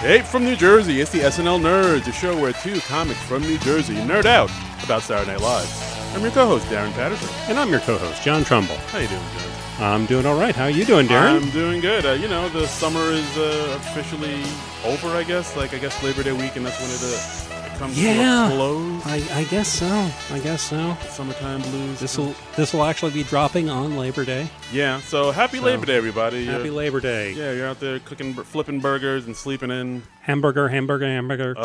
Hey, from New Jersey, it's the SNL Nerds, a show where two comics from New Jersey nerd out about Saturday Night Live. I'm your co-host, Darren Patterson. And I'm your co-host, John Trumbull. How you doing, John? I'm doing all right. How are you doing, Darren? I'm doing good. The summer is officially over, I guess. I guess Labor Day weekend, that's when it comes to a close. I guess so. The summertime blues. This will actually be dropping on Labor Day. Yeah, so happy Labor Day, everybody. Happy Labor Day. Yeah, you're out there flipping burgers and sleeping in. Hamburger. Cheeseburger.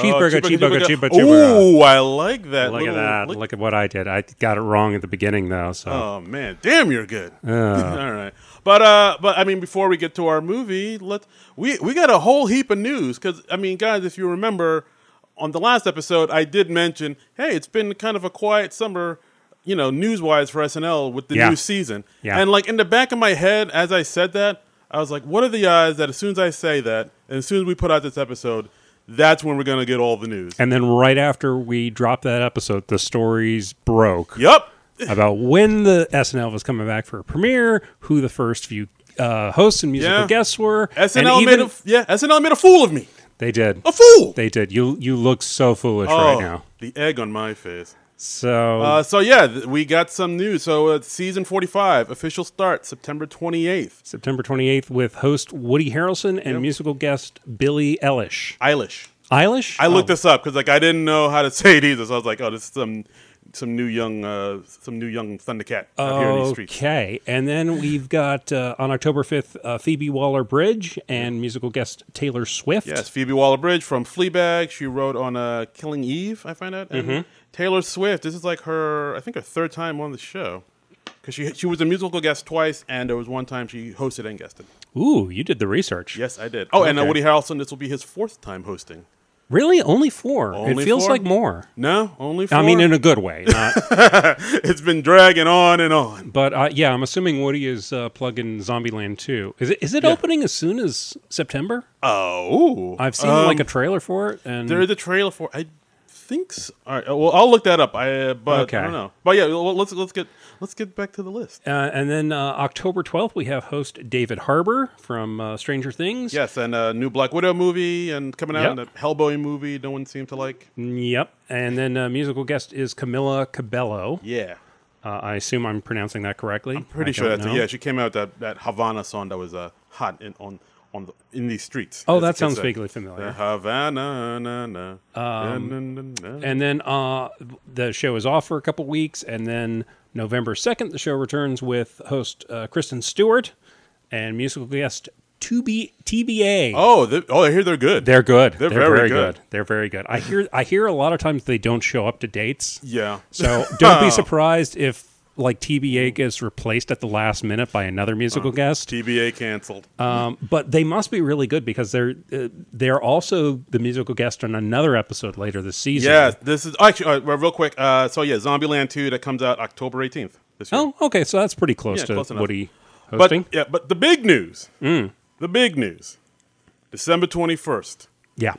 Ooh, I like that. Look at that. Look at what I did. I got it wrong at the beginning, though. So. Oh, man. Damn, you're good. All right. But I mean, before we get to our movie, we got a whole heap of news. Because, I mean, guys, if you remember, on the last episode, I did mention, hey, it's been kind of a quiet summer, news-wise for SNL with the new season. Yeah. And, in the back of my head, as I said that, I was like, what are the odds that as soon as I say that, and as soon as we put out this episode, that's when we're going to get all the news. And then right after we dropped that episode, the stories broke. Yep. About when the SNL was coming back for a premiere, who the first few hosts and musical guests were. SNL made a fool of me. They did. A fool. They did. You look so foolish right now. The egg on my face. So we got some news. So season 45, official start, September 28th. September 28th with host Woody Harrelson and musical guest Billie Eilish. Eilish? I looked this up because I didn't know how to say it either. So I was like, oh, this is some new young Thundercat out here in these streets. Okay, and then we've got on October 5th Phoebe Waller-Bridge and musical guest Taylor Swift. Yes, Phoebe Waller-Bridge from Fleabag. She wrote on Killing Eve, I find out. And Taylor Swift, this is her third time on the show. Because she was a musical guest twice, and there was one time she hosted and guested. Ooh, you did the research. Yes, I did. Oh, okay. And Woody Harrelson, this will be his fourth time hosting. Really? Only 4? It feels like more. No, only 4. I mean, in a good way. It's been dragging on and on. But, I'm assuming Woody is plugging Zombieland 2. Is it opening as soon as September? Oh. I've seen a trailer for it. And there is a trailer for it. I think so. All right. Well, I'll look that up. But I don't know. But yeah, let's get back to the list. And then October 12th, we have host David Harbour from Stranger Things. Yes, and a new Black Widow movie and coming out, and a Hellboy movie no one seemed to like. Yep. And then musical guest is Camila Cabello. Yeah. I assume I'm pronouncing that correctly. I'm pretty sure that's it. Yeah, she came out with that Havana song that was hot in these streets. Oh, that sounds vaguely familiar. Havana, na, na, and then the show is off for a couple weeks, and then November 2nd, the show returns with host Kristen Stewart and musical guest TBA. I hear they're good. They're good. They're very good. They're very good. I hear a lot of times they don't show up to dates. Yeah. So don't be surprised if TBA gets replaced at the last minute by another musical guest. TBA canceled. But they must be really good because they're also the musical guest on another episode later this season. Yeah, this is actually real quick. Zombieland 2 that comes out October 18th this year. Oh, okay, so that's pretty close to close Woody hosting. But the big news, December 21st. Yeah.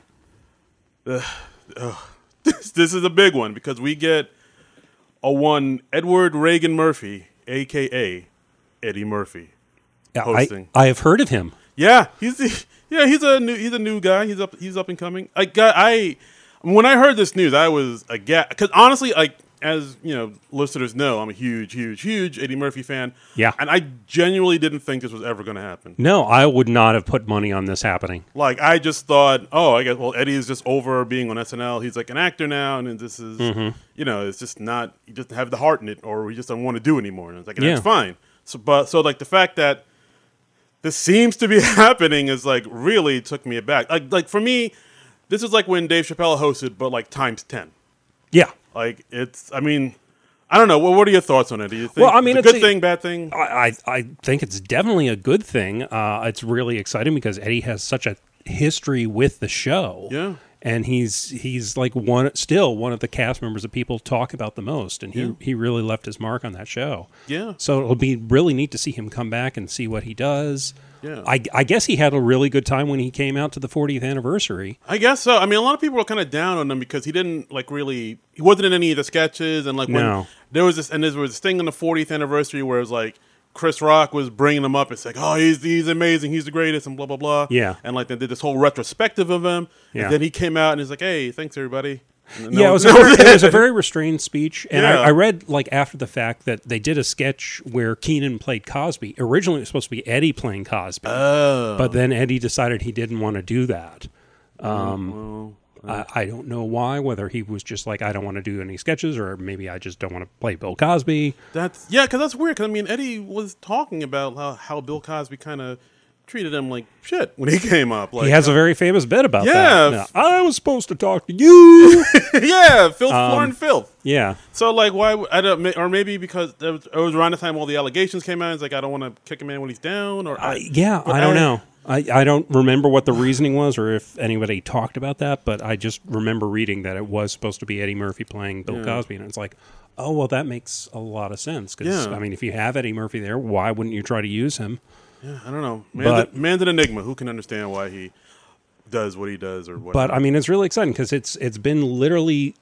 This is a big one because we get one Edward Reagan Murphy, a.k.a. Eddie Murphy, hosting. I have heard of him. Yeah, he's a new guy. He's up and coming. When I heard this news, I was aghast because honestly, as listeners know, I'm a huge Eddie Murphy fan. Yeah, and I genuinely didn't think this was ever going to happen. No, I would not have put money on this happening. I just thought, I guess Eddie is just over being on SNL. He's an actor now, and this is it's just not. He doesn't have the heart in it, or he just doesn't want to do it anymore. And it's that's fine. So the fact that this seems to be happening is really took me aback. For me, this is when Dave Chappelle hosted, but times 10. Yeah. I don't know. What are your thoughts on it? Do you think it's a good thing, bad thing? I think it's definitely a good thing. It's really exciting because Eddie has such a history with the show. Yeah. And he's one of the cast members that people talk about the most, and he really left his mark on that show. Yeah. So it'll be really neat to see him come back and see what he does. Yeah. I guess he had a really good time when he came out to the 40th anniversary. I guess so. I mean, a lot of people were kind of down on him because he didn't he wasn't in any of the sketches, and when there was this thing on the 40th anniversary where it was Chris Rock was bringing him up. It's like, oh, he's amazing. He's the greatest and blah, blah, blah. Yeah. And like they did this whole retrospective of him. Yeah. And then he came out and he's like, hey, thanks, everybody. It was a very restrained speech. And Yeah. I read, like, after the fact that they did a sketch where Keenan played Cosby. Originally, it was supposed to be Eddie playing Cosby. Oh. But then Eddie decided he didn't want to do that. I don't know why, whether he was just like, I don't want to do any sketches, or maybe I just don't want to play Bill Cosby. Because that's weird. Because, I mean, Eddie was talking about how Bill Cosby kind of treated him like shit when he came up. Like, He has a very famous bit about that. Yeah. I was supposed to talk to you. yeah, filth, foreign filth. Yeah. So, like, why? I don't, or maybe because it was around the time all the allegations came out. It's like, I don't want to kick a man when he's down. Or I don't know. I don't remember what the reasoning was, or if anybody talked about that, but I just remember reading that it was supposed to be Eddie Murphy playing Bill Cosby, and it's like, oh, well, that makes a lot of sense. Because, I mean, if you have Eddie Murphy there, why wouldn't you try to use him? Yeah, I don't know. Man's an enigma. Who can understand why he does what he does or what? But I mean, it's really exciting because it's been literally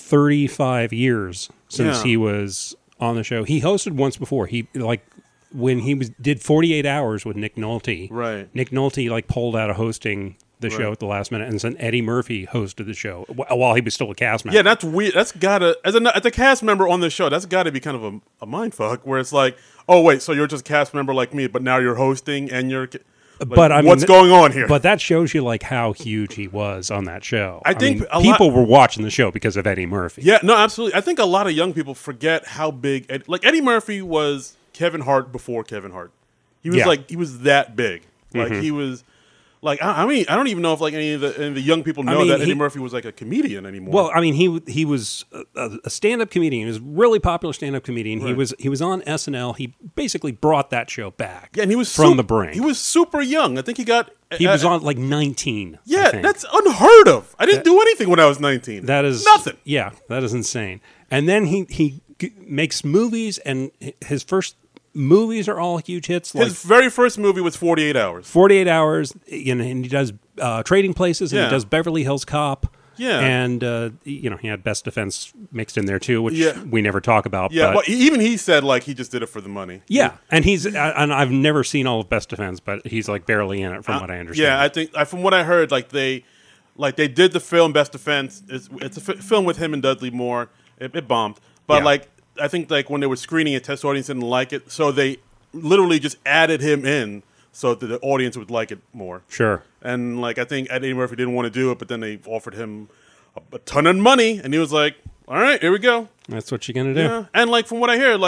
35 years since he was on the show. He hosted once before. When he did 48 Hours with Nick Nolte. Right. Nick Nolte pulled out of hosting the show at the last minute, and then Eddie Murphy hosted the show while he was still a cast member. Yeah, that's weird. That's gotta as a cast member on the show. That's got to be kind of a mind fuck where it's like, oh wait, so you're just a cast member like me, but now you're hosting and you're. Like, but I mean, what's going on here? But that shows you how huge he was on that show. I think people were watching the show because of Eddie Murphy. Yeah, no, absolutely. I think a lot of young people forget how big. Eddie Murphy was Kevin Hart before Kevin Hart. He was he was that big. Like he was. Like I mean, I don't even know if any of the young people know that Eddie Murphy was like a comedian anymore. Well, I mean, he was a stand-up comedian. He was a really popular stand-up comedian. Right. He was on SNL. He basically brought that show back. Yeah, and he was from the brink. He was super young. I think he was on 19. Yeah, that's unheard of. I didn't do anything when I was 19. That is nothing. Yeah, that is insane. And then he makes movies, and his first movies are all huge hits. His very first movie was 48 Hours. 48 Hours, and he does Trading Places, and he does Beverly Hills Cop. Yeah. And, he had Best Defense mixed in there, too, which we never talk about. Yeah, but even he said, he just did it for the money. Yeah, and and I've never seen all of Best Defense, but he's, barely in it, from what I understand. Yeah, I think, from what I heard, they did the film Best Defense. It's a film with him and Dudley Moore. It bombed. But, I think when they were screening it, test audience didn't like it, so they literally just added him in so that the audience would like it more. Sure. And I think Eddie Murphy didn't want to do it, but then they offered him a ton of money, and he was like, "All right, here we go." That's what you're gonna do. Yeah. And from what I hear,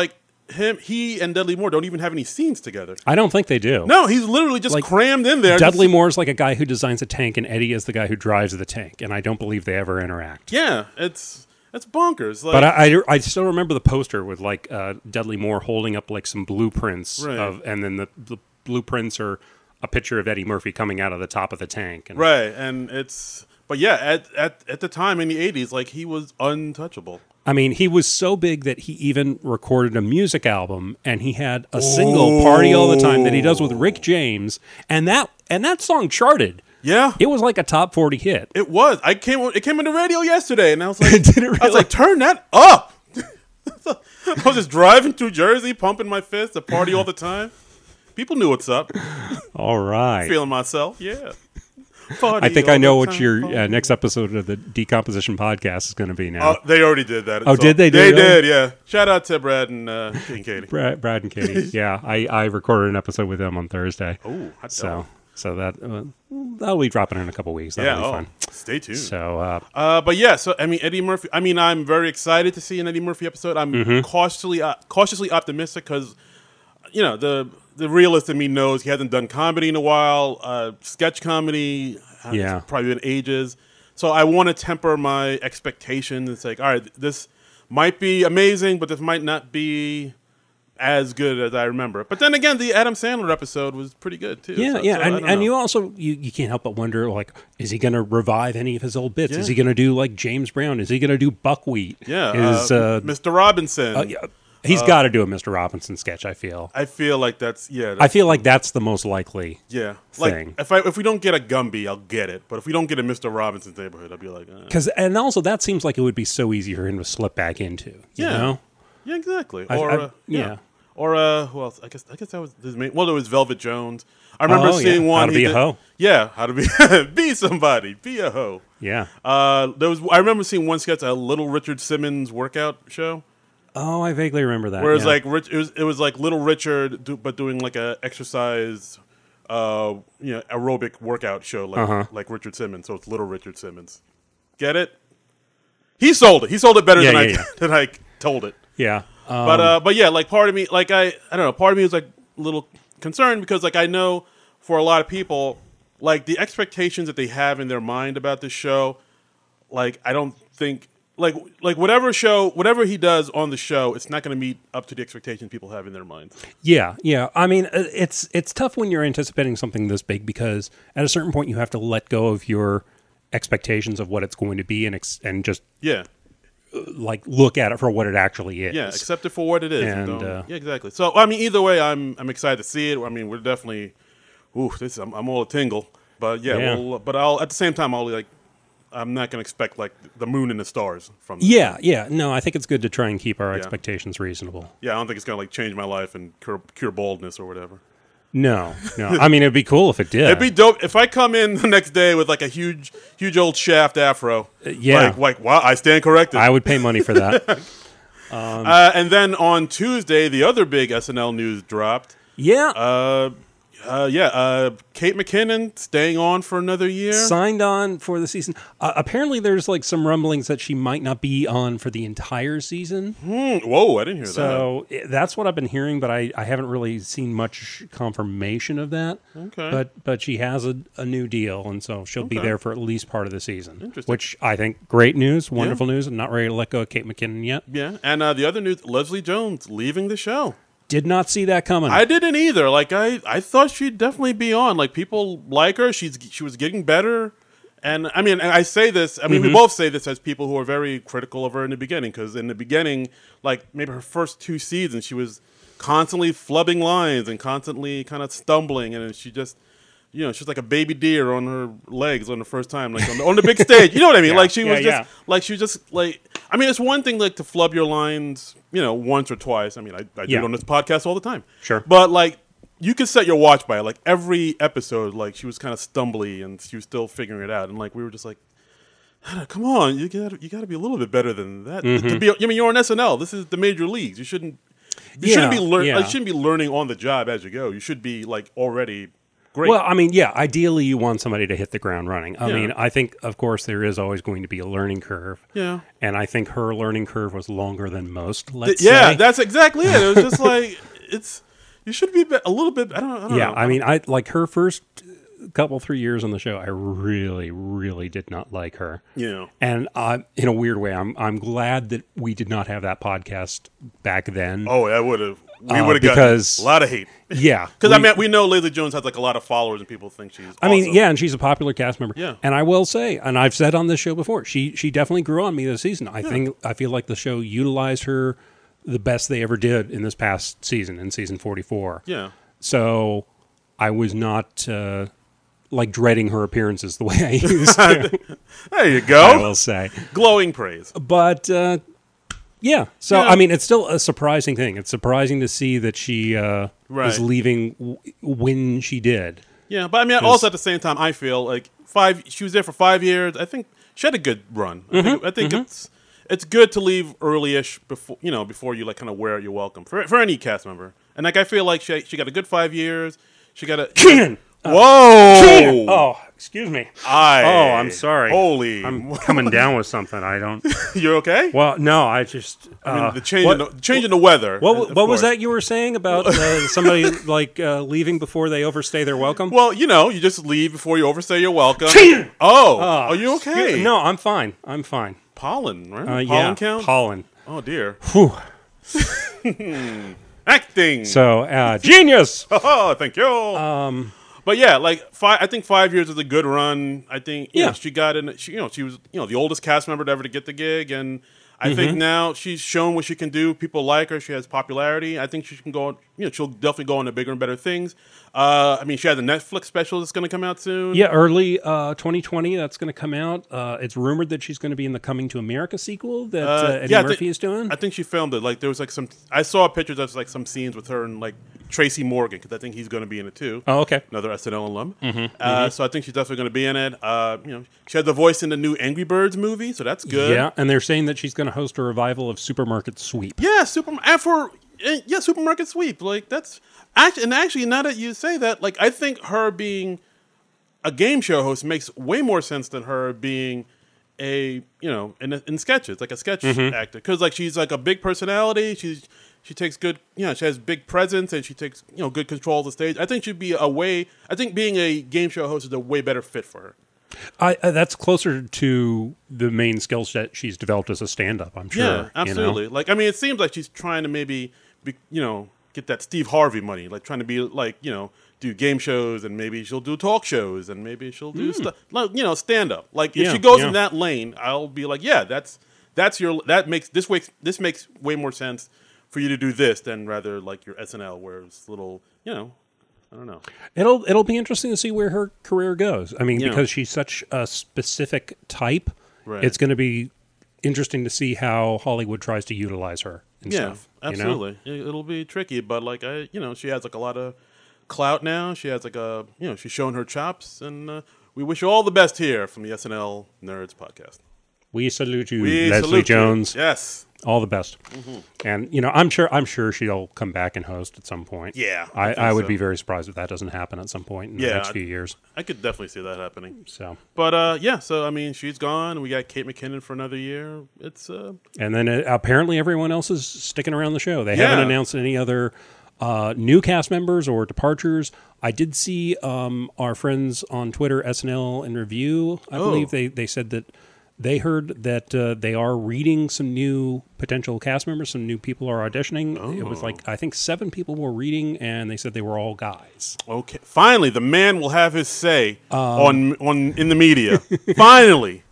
he and Dudley Moore don't even have any scenes together. I don't think they do. No, he's literally just crammed in there. Dudley Moore's a guy who designs a tank, and Eddie is the guy who drives the tank, and I don't believe they ever interact. Yeah, it's bonkers. But I still remember the poster with Dudley Moore holding up some blueprints and then the blueprints are a picture of Eddie Murphy coming out of the top of the tank. Right, and but yeah, at the time in the 80s, he was untouchable. I mean, he was so big that he even recorded a music album, and he had a single, Party All the Time, that he does with Rick James, and that song charted. Yeah, it was a top 40 hit. It was. It came on the radio yesterday, and I was like, Did it really? I was like, turn that up. I was just driving through Jersey, pumping my fist, a party all the time. People knew what's up. All right, feeling myself. Yeah. I think I know what your next episode of the Decomposition Podcast is going to be now. They already did that. Oh, did they? They did. Yeah. Shout out to Brad and Katie. Brad and Katie. Yeah, I recorded an episode with them on Thursday. Oh, so that'll be dropping in a couple weeks. That'll be fun. Stay tuned. So, but yeah. So I mean, Eddie Murphy. I mean, I'm very excited to see an Eddie Murphy episode. I'm cautiously optimistic because, the realist in me knows he hasn't done comedy in a while. Sketch comedy. It's probably been ages. So I want to temper my expectations. It's all right, this might be amazing, but this might not be as good as I remember. But then again, the Adam Sandler episode was pretty good too. Yeah, and you also you can't help but wonder is he going to revive any of his old bits? Yeah. Is he going to do James Brown? Is he going to do Buckwheat? Yeah, Mr. Robinson. He's got to do a Mr. Robinson sketch. I feel like that's I feel like that's the most likely. Yeah, thing. If we don't get a Gumby, I'll get it. But if we don't get a Mr. Robinson's Neighborhood, I'll be like, and also that seems like it would be so easy for him to slip back into. You know? Yeah, exactly. Or who else? I guess that was his main. Well, there was Velvet Jones. I remember seeing one. How to Be a Hoe. Yeah, how to be be somebody, be a hoe. Yeah. I remember seeing one sketch, a Little Richard Simmons workout show. Oh, I vaguely remember that. Where it was it was like Little Richard, but doing like a exercise, aerobic workout show like Richard Simmons. So it's Little Richard Simmons. Get it? He sold it. He sold it better than I told it. Yeah. But yeah, like part of me, like I don't know, part of me was like a little concerned because like I know for a lot of people, like the expectations that they have in their mind about this show, like I don't think like whatever he does on the show, it's not going to meet up to the expectations people have in their minds. Yeah. I mean, it's tough when you're anticipating something this big because at a certain point you have to let go of your expectations of what it's going to be and just like look at it for what it actually is. Yeah, accept it for what it is. And yeah, exactly. So I mean, either way, I'm excited to see it. I mean, we're definitely, I'm all a tingle. But yeah. But I'll at the same time I'm not going to expect like the moon and the stars from this. Yeah. No, I think it's good to try and keep our expectations reasonable. Yeah, I don't think it's going to like change my life and cure baldness or whatever. No. I mean, it'd be cool if it did. It'd be dope if I come in the next day with like a huge old shaft afro. Like wow, I stand corrected. I would pay money for that. And then on Tuesday, the other big SNL news dropped. Yeah. Kate McKinnon staying on for another year. Signed on for the season. Apparently, there's like some rumblings that she might not be on for the entire season. Whoa, I didn't hear that. So that's what I've been hearing, but I haven't really seen much confirmation of that. Okay. But she has a new deal, and so she'll be there for at least part of the season. Interesting. Which I think great news, wonderful news. I'm not ready to let go of Kate McKinnon yet. Yeah, and the other news, Leslie Jones leaving the show. Did not see that coming. I didn't either. Like I thought she'd definitely be on. Like people like her. She was getting better. And I mean, I say this. I mean, we both say this as people who are very critical of her in the beginning. Because in the beginning, like maybe her first 2 seasons, she was constantly flubbing lines and constantly kind of stumbling, and she just, she's like a baby deer on her legs on the first time, like on the big stage. You know what I mean? Like she was just like. I mean, it's one thing like to flub your lines, once or twice. I mean, I do it on this podcast all the time. Sure. But like, you can set your watch by it. Like every episode, like she was kind of stumbly and she was still figuring it out. And like we were just like, come on, you got to be a little bit better than that. To be, you're on SNL. This is the major leagues. You shouldn't be you shouldn't be learning on the job as you go. You should be like already. Great. Well, I mean, ideally you want somebody to hit the ground running. I mean, I think, of course, there is always going to be a learning curve. Yeah. And I think her learning curve was longer than most, let's say. Yeah, that's exactly it. It was just like, you should be a little bit, I don't know. Yeah, I mean, I like her first couple 3 years on the show, I really, really did not like her. Yeah. And in a weird way, I'm glad that we did not have that podcast back then. Oh, that would have. We would have gotten a lot of hate. Yeah. Because, I mean, we know Leslie Jones has, like, a lot of followers and people think she's awesome. I mean, yeah, and she's a popular cast member. Yeah. And I will say, and I've said on this show before, she definitely grew on me this season. I feel like the show utilized her the best they ever did in this past season, in season 44. Yeah. So I was not, like, dreading her appearances the way I used to. There you go. I will say. Glowing praise. But... yeah. So, I mean, it's still a surprising thing. It's surprising to see that she was leaving when she did. Yeah, but I mean, also at the same time, I feel like she was there for 5 years. I think she had a good run. I think it's good to leave early-ish before you like kind of wear out your welcome for any cast member. And like I feel like she got a good 5 years. She got a Kenan. Whoa! Kenan! Oh, excuse me. I'm sorry. Holy! I'm coming down with something. I don't. You're okay? Well, no. I just. I mean, the change in the weather. What was that you were saying about somebody like leaving before they overstay their welcome? Well, you just leave before you overstay your welcome. Kenan! Are you okay? No, I'm fine. Pollen, right? Pollen count. Pollen. Oh dear. Whew. Acting. So genius. Oh, thank you. But yeah, like I think 5 years is a good run. I think she got in. She was the oldest cast member ever to get the gig, and I think now she's shown what she can do. People like her. She has popularity. I think she can go she'll definitely go on to bigger and better things. I mean, she has a Netflix special that's going to come out soon. Yeah, early 2020. That's going to come out. It's rumored that she's going to be in the Coming to America sequel that Eddie Murphy is doing. I think she filmed it. Like there was like some. I saw pictures of like some scenes with her and like Tracy Morgan because I think he's going to be in it too. Oh, okay. Another SNL alum. So I think she's definitely going to be in it. She had the voice in the new Angry Birds movie, so that's good. Yeah, and they're saying that she's going to host a revival of Supermarket Sweep. Yeah, Supermarket Sweep. Like that's actually now that you say that, like I think her being a game show host makes way more sense than her being in sketches, like a sketch actor, because like she's like a big personality. She takes good, she has big presence and she takes good control of the stage. I think I think being a game show host is a way better fit for her. That's closer to the main skill set she's developed as a stand-up, I'm sure. Yeah, absolutely. Like, I mean, it seems like she's trying to maybe, get that Steve Harvey money, like trying to be like, do game shows and maybe she'll do talk shows and maybe she'll do stuff, like, stand-up. Like, if she goes in that lane, I'll be like, yeah, this makes way more sense for you to do this than rather like your SNL, where it's little, I don't know. It'll be interesting to see where her career goes. I mean, because she's such a specific type, right. It's going to be interesting to see how Hollywood tries to utilize her and stuff. Absolutely. It'll be tricky, but like she has like a lot of clout now. She has like she's showing her chops, and we wish you all the best here from the SNL Nerds podcast. We salute you, Leslie Jones. Yes. All the best. And I'm sure she'll come back and host at some point. Yeah, I would be very surprised if that doesn't happen at some point in the next few years. I could definitely see that happening. So, but so I mean, she's gone. We got Kate McKinnon for another year. It's and then apparently everyone else is sticking around the show. They haven't announced any other new cast members or departures. I did see our friends on Twitter, SNL in Review. I believe they said that. They heard that they are reading some new potential cast members. Some new people are auditioning. It was like, I think 7 people were reading, and they said they were all guys. Okay. Finally, the man will have his say on in the media. Finally.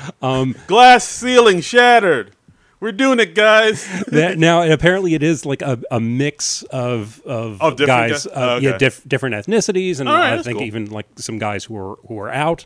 Glass ceiling shattered. We're doing it, guys. Now, apparently it is like a mix of different guys. Different ethnicities, and right, I think even like some guys who are out.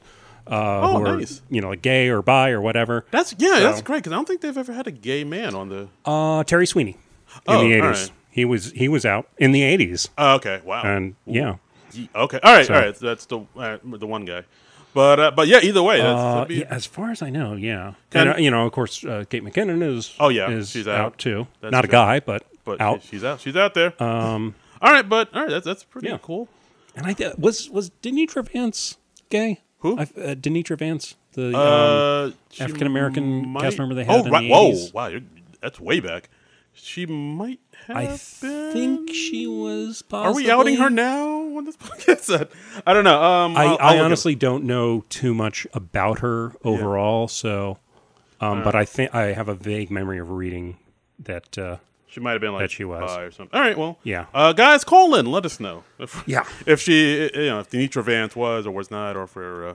Nice. Like gay or bi or whatever. That's great, because I don't think they've ever had a gay man on the... Terry Sweeney in the 80s. Right. He was out in the 80s. Oh, okay, wow. And, yeah. Okay, all right. That's the one guy. But either way. As far as I know, yeah. And, of course, Kate McKinnon is she's out too. That's not good. A guy, but out. She's out. She's out there. All right, that's pretty cool. And was Denitra Vance gay? Who? Denitra Vance, the African American cast member they had in the 80s. Whoa, wow, that's way back. She might have I been. think she was possibly. Are we outing her now on this podcast? I don't know. I honestly don't know too much about her overall, so. But I think I have a vague memory of reading that. She might have been like that she was or something. All right, well, yeah. Guys, call in. Let us know if she, if Denitra Vance was or was not, or for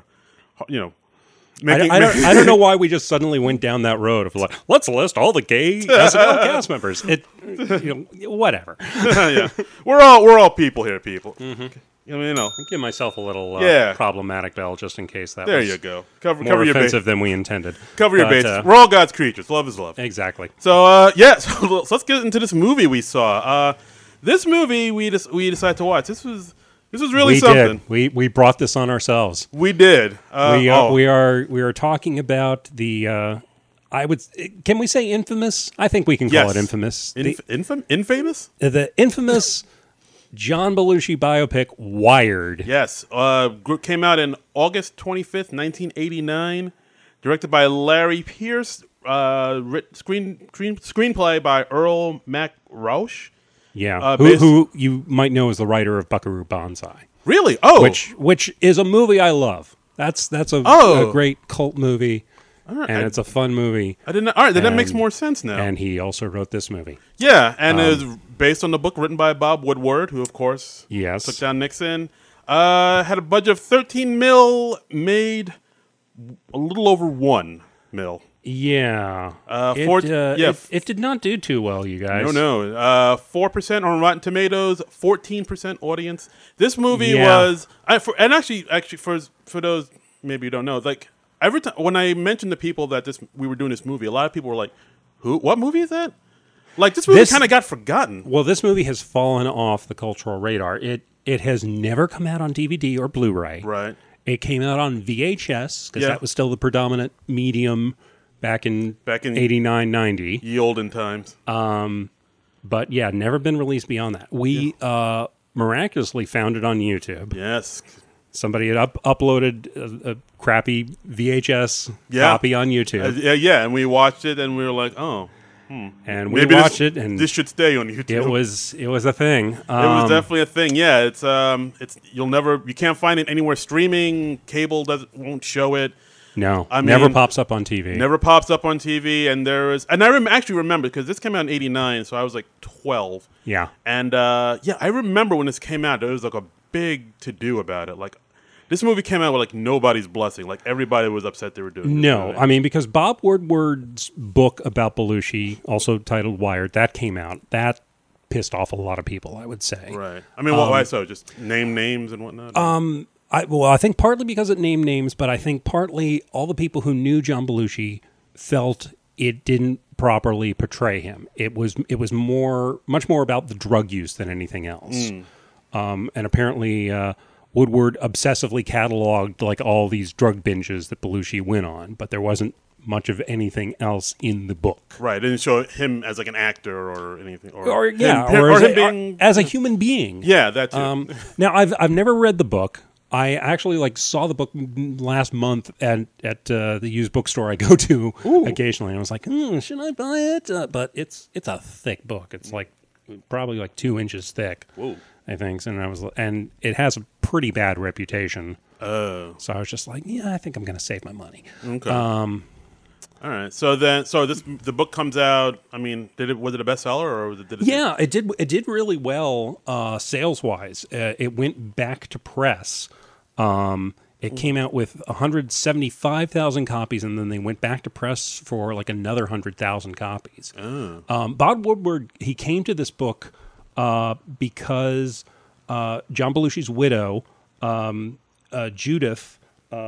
I don't know why we just suddenly went down that road of like, let's list all the gay SNL cast members. Whatever. Yeah, we're all people here, people. Mm-hmm. I give myself a little problematic bell just in case that. There was you go. Cover more your offensive than we intended. Cover your bases. We're all God's creatures. Love is love. Exactly. So so let's get into this movie we saw. This movie we decided to watch. This was really something. We brought this on ourselves. We did. We are talking about the. Can we say infamous? I think we can call it infamous. Infamous? The infamous John Belushi biopic Wired. Yes. Came out in August 25th, 1989. Directed by Larry Pierce. Screenplay by Earl McRauch. Yeah, who you might know as the writer of Buckaroo Banzai. Really? Oh, which is a movie I love. That's a great cult movie, and it's a fun movie. I didn't. All right, then that makes more sense now. And he also wrote this movie. Yeah, and it was based on the book written by Bob Woodward, who of course took down Nixon. Had a budget of $13 million, made a little over $1 million. Yeah. It did not do too well, you guys. No. 4% on Rotten Tomatoes, 14% audience. This movie was, actually for those maybe you don't know, like every time when I mentioned to people that we were doing this movie, a lot of people were like, "Who? What movie is that?" Like this movie kind of got forgotten. Well, this movie has fallen off the cultural radar. It has never come out on DVD or Blu-ray. Right. It came out on VHS because that was still the predominant medium back in 89, 90. Ye olden times. But yeah, never been released beyond that. We miraculously found it on YouTube. Yes. Somebody had uploaded a crappy VHS copy on YouTube. And we watched it and we were like, oh. And we watched it, and this should stay on YouTube. It was a thing. It was definitely a thing. Yeah, it's you can't find it anywhere streaming. Cable won't show it. No, never pops up on TV. Never pops up on TV, and I actually remember because this came out in '89, so I was like 12. Yeah, and I remember when this came out, there was like a big to do about it. Like this movie came out with like nobody's blessing. Like everybody was upset they were doing. No, I mean because Bob Woodward's book about Belushi, also titled Wired, that came out. That pissed off a lot of people, I would say. Right. I mean, why so? Just name names and whatnot. I think partly because it named names, but I think partly all the people who knew John Belushi felt it didn't properly portray him. It was much more about the drug use than anything else. And apparently Woodward obsessively cataloged like all these drug binges that Belushi went on, but there wasn't much of anything else in the book. Right, it didn't show him as like an actor or anything, or as a human being. Yeah, that too. Now I've never read the book. I actually saw the book last month at the used bookstore I go to occasionally, and I was like, should I buy it? But it's a thick book. It's probably 2 inches thick. Whoa. I think, and it has a pretty bad reputation. So I was just like, I think I'm going to save my money. Okay. All right. So the book comes out. I mean, was it a bestseller or did it? Yeah, it did. It did really well sales wise. It went back to press. It came out with 175,000 copies, and then they went back to press for like another 100,000 copies. Bob Woodward, he came to this book because John Belushi's widow, Judith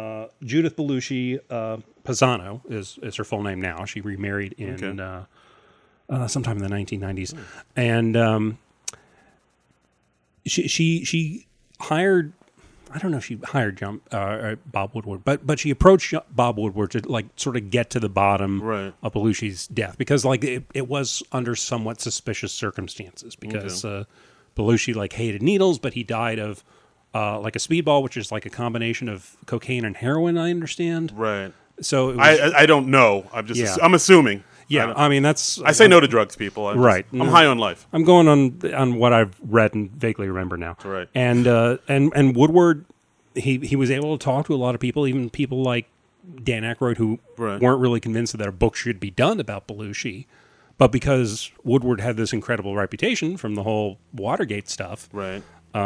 Belushi Pisano is her full name now. She remarried in sometime in the 1990s, and she hired. I don't know if she hired Bob Woodward, but she approached Bob Woodward to sort of get to the bottom of Belushi's death because it was under somewhat suspicious circumstances because Belushi hated needles, but he died of a speedball, which is like a combination of cocaine and heroin. I understand. Right. So it was, I don't know. I'm assuming. Yeah, I mean that's. I say no to drugs, people. I'm high on life. I'm going on what I've read and vaguely remember now. Right. And Woodward, he was able to talk to a lot of people, even people like Dan Aykroyd, who weren't really convinced that a book should be done about Belushi, but because Woodward had this incredible reputation from the whole Watergate stuff, right?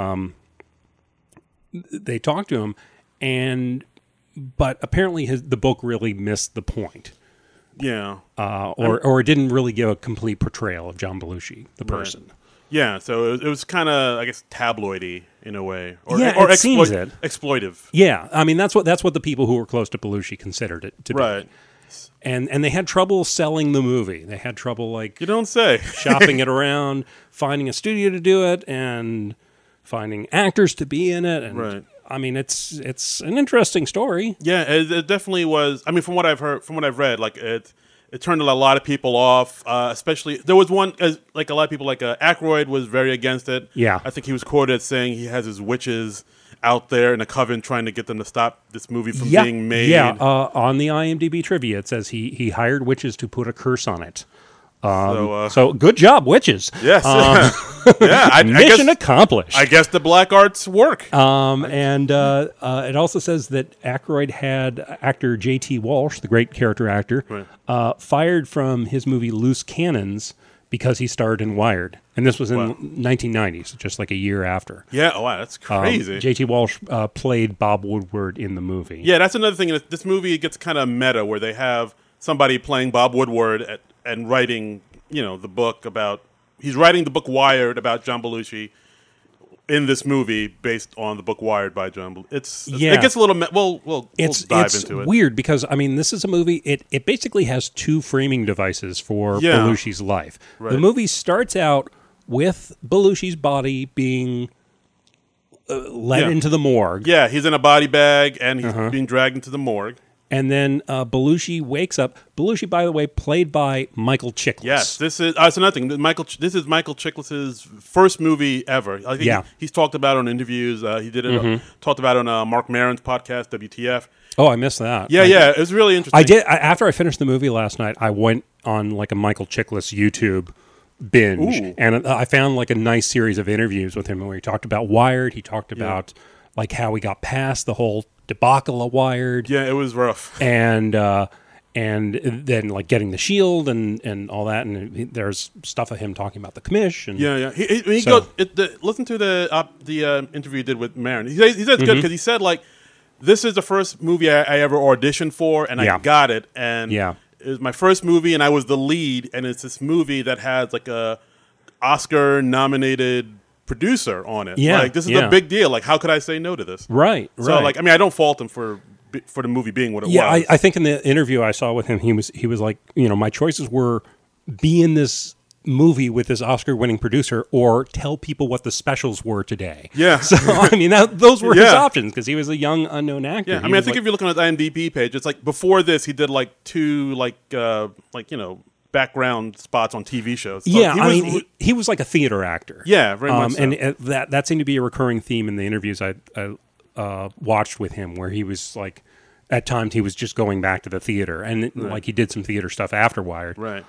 They talked to him, but apparently the book really missed the point. Yeah. Or it didn't really give a complete portrayal of John Belushi, the person. Right. Yeah, so it was kind of, I guess, tabloidy in a way, or exploitive. Yeah, I mean that's what the people who were close to Belushi considered it to be. Right. And they had trouble selling the movie. They had trouble you don't say shopping it around, finding a studio to do it, and finding actors to be in it. And right. I mean, it's an interesting story. Yeah, it definitely was. I mean, from what I've read, it turned a lot of people off. Especially there was one, a lot of people Aykroyd was very against it. Yeah, I think he was quoted as saying he has his witches out there in a coven trying to get them to stop this movie from being made. Yeah, on the IMDb trivia it says he hired witches to put a curse on it. So good job, witches. Yes. Mission accomplished. I guess the black arts work. And it also says that Aykroyd had actor J.T. Walsh, the great character actor, fired from his movie Loose Cannons because he starred in Wired. And this was in 1990, so just a year after. Yeah, wow, that's crazy. J.T. Walsh played Bob Woodward in the movie. Yeah, that's another thing. This movie gets kind of meta where they have somebody playing Bob Woodward and writing, the book about. He's writing the book Wired about John Belushi in this movie based on the book Wired by John Belushi. It gets a little. We'll dive into it. It's weird because this is a movie. It basically has two framing devices for Belushi's life. Right. The movie starts out with Belushi's body being led into the morgue. Yeah, he's in a body bag and he's being dragged into the morgue. And then Belushi wakes up. Belushi, by the way, played by Michael Chiklis. Yes, this is nothing. This is Michael Chiklis' first movie ever. I think he's talked about it on interviews. He did it. Talked about it on Mark Maron's podcast, WTF. Oh, I missed that. Yeah, it was really interesting. I did. After I finished the movie last night, I went on like a Michael Chiklis YouTube binge, and I found like a nice series of interviews with him where he talked about Wired. He talked about like how he got past the whole debacle of Wired. Yeah, it was rough. And then like getting the Shield and all that. And there's stuff of him talking about the commish. And listen to the interview he did with Maron. He said it's good because he said like this is the first movie I ever auditioned for, and I got it. And it was my first movie, and I was the lead. And it's this movie that has like a Oscar-nominated producer on it. Yeah, like this is a big deal. Like, how could I say no to this? Right. So, like, I don't fault him for the movie being what it was. Yeah, I think in the interview I saw with him, he was like, my choices were be in this movie with this Oscar-winning producer, or tell people what the specials were today. Yeah. So those were his options because he was a young unknown actor. Yeah, I think if you're looking at the IMDb page, it's like before this he did like two background spots on TV shows. So he was like a theater actor. Yeah, very much so. And that seemed to be a recurring theme in the interviews I watched with him, where he was like, at times he was just going back to the theater, and like he did some theater stuff after Wired. Right.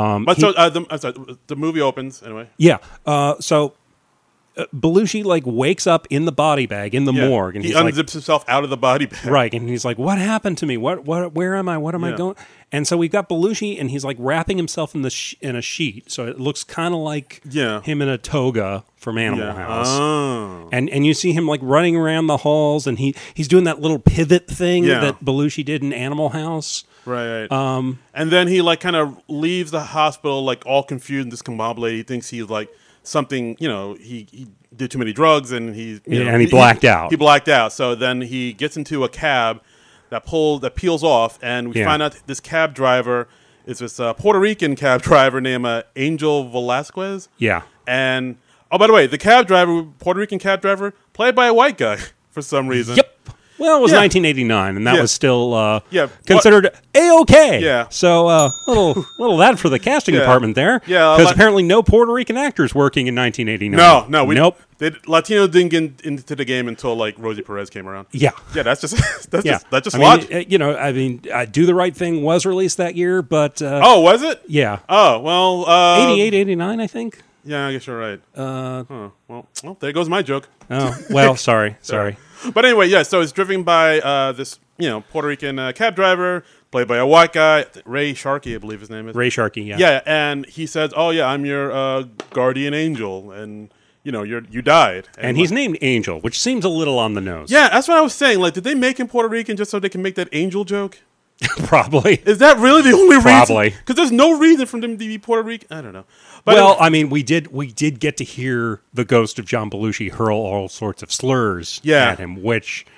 The movie opens anyway. Yeah. So Belushi like wakes up in the body bag in the morgue, and he unzips himself out of the body bag. Right, and he's like, "What happened to me? Where am I? What am I going?" And so we've got Belushi, and he's like wrapping himself in in a sheet, so it looks kind of like him in a toga from Animal House. Oh. And you see him like running around the halls, and he's doing that little pivot thing that Belushi did in Animal House. Right. And then he like kind of leaves the hospital like all confused and discombobulated. He thinks he's like something, he did too many drugs and he blacked out. He blacked out. So then he gets into a cab that peels off, and we find out this cab driver is this Puerto Rican cab driver named Angel Velasquez. Yeah. And by the way, the Puerto Rican cab driver, played by a white guy for some reason. Yep. Well, it was 1989, and that was still considered A-OK. Yeah. So little that for the casting department there. Yeah. Because apparently no Puerto Rican actors working in 1989. No. Nope. Latino didn't get into the game until like Rosie Perez came around. Yeah. Yeah, that's just logic. Do the Right Thing was released that year, but was it? Yeah. Oh, well, 88, 89, I think. Yeah, I guess you're right. Well, there goes my joke. Oh, well, sorry. But anyway, so it's driven by this, Puerto Rican cab driver, played by a white guy, Ray Sharkey, I believe his name is. Ray Sharkey, yeah. Yeah, and he says, "Oh yeah, I'm your guardian angel," and you died. And he's named Angel, which seems a little on the nose. Yeah, that's what I was saying. Like, did they make him Puerto Rican just so they can make that angel joke? Probably. Is that really the only reason? Probably. Because there's no reason for them to be Puerto Rican. I don't know. But we did get to hear the ghost of John Belushi hurl all sorts of slurs at him, which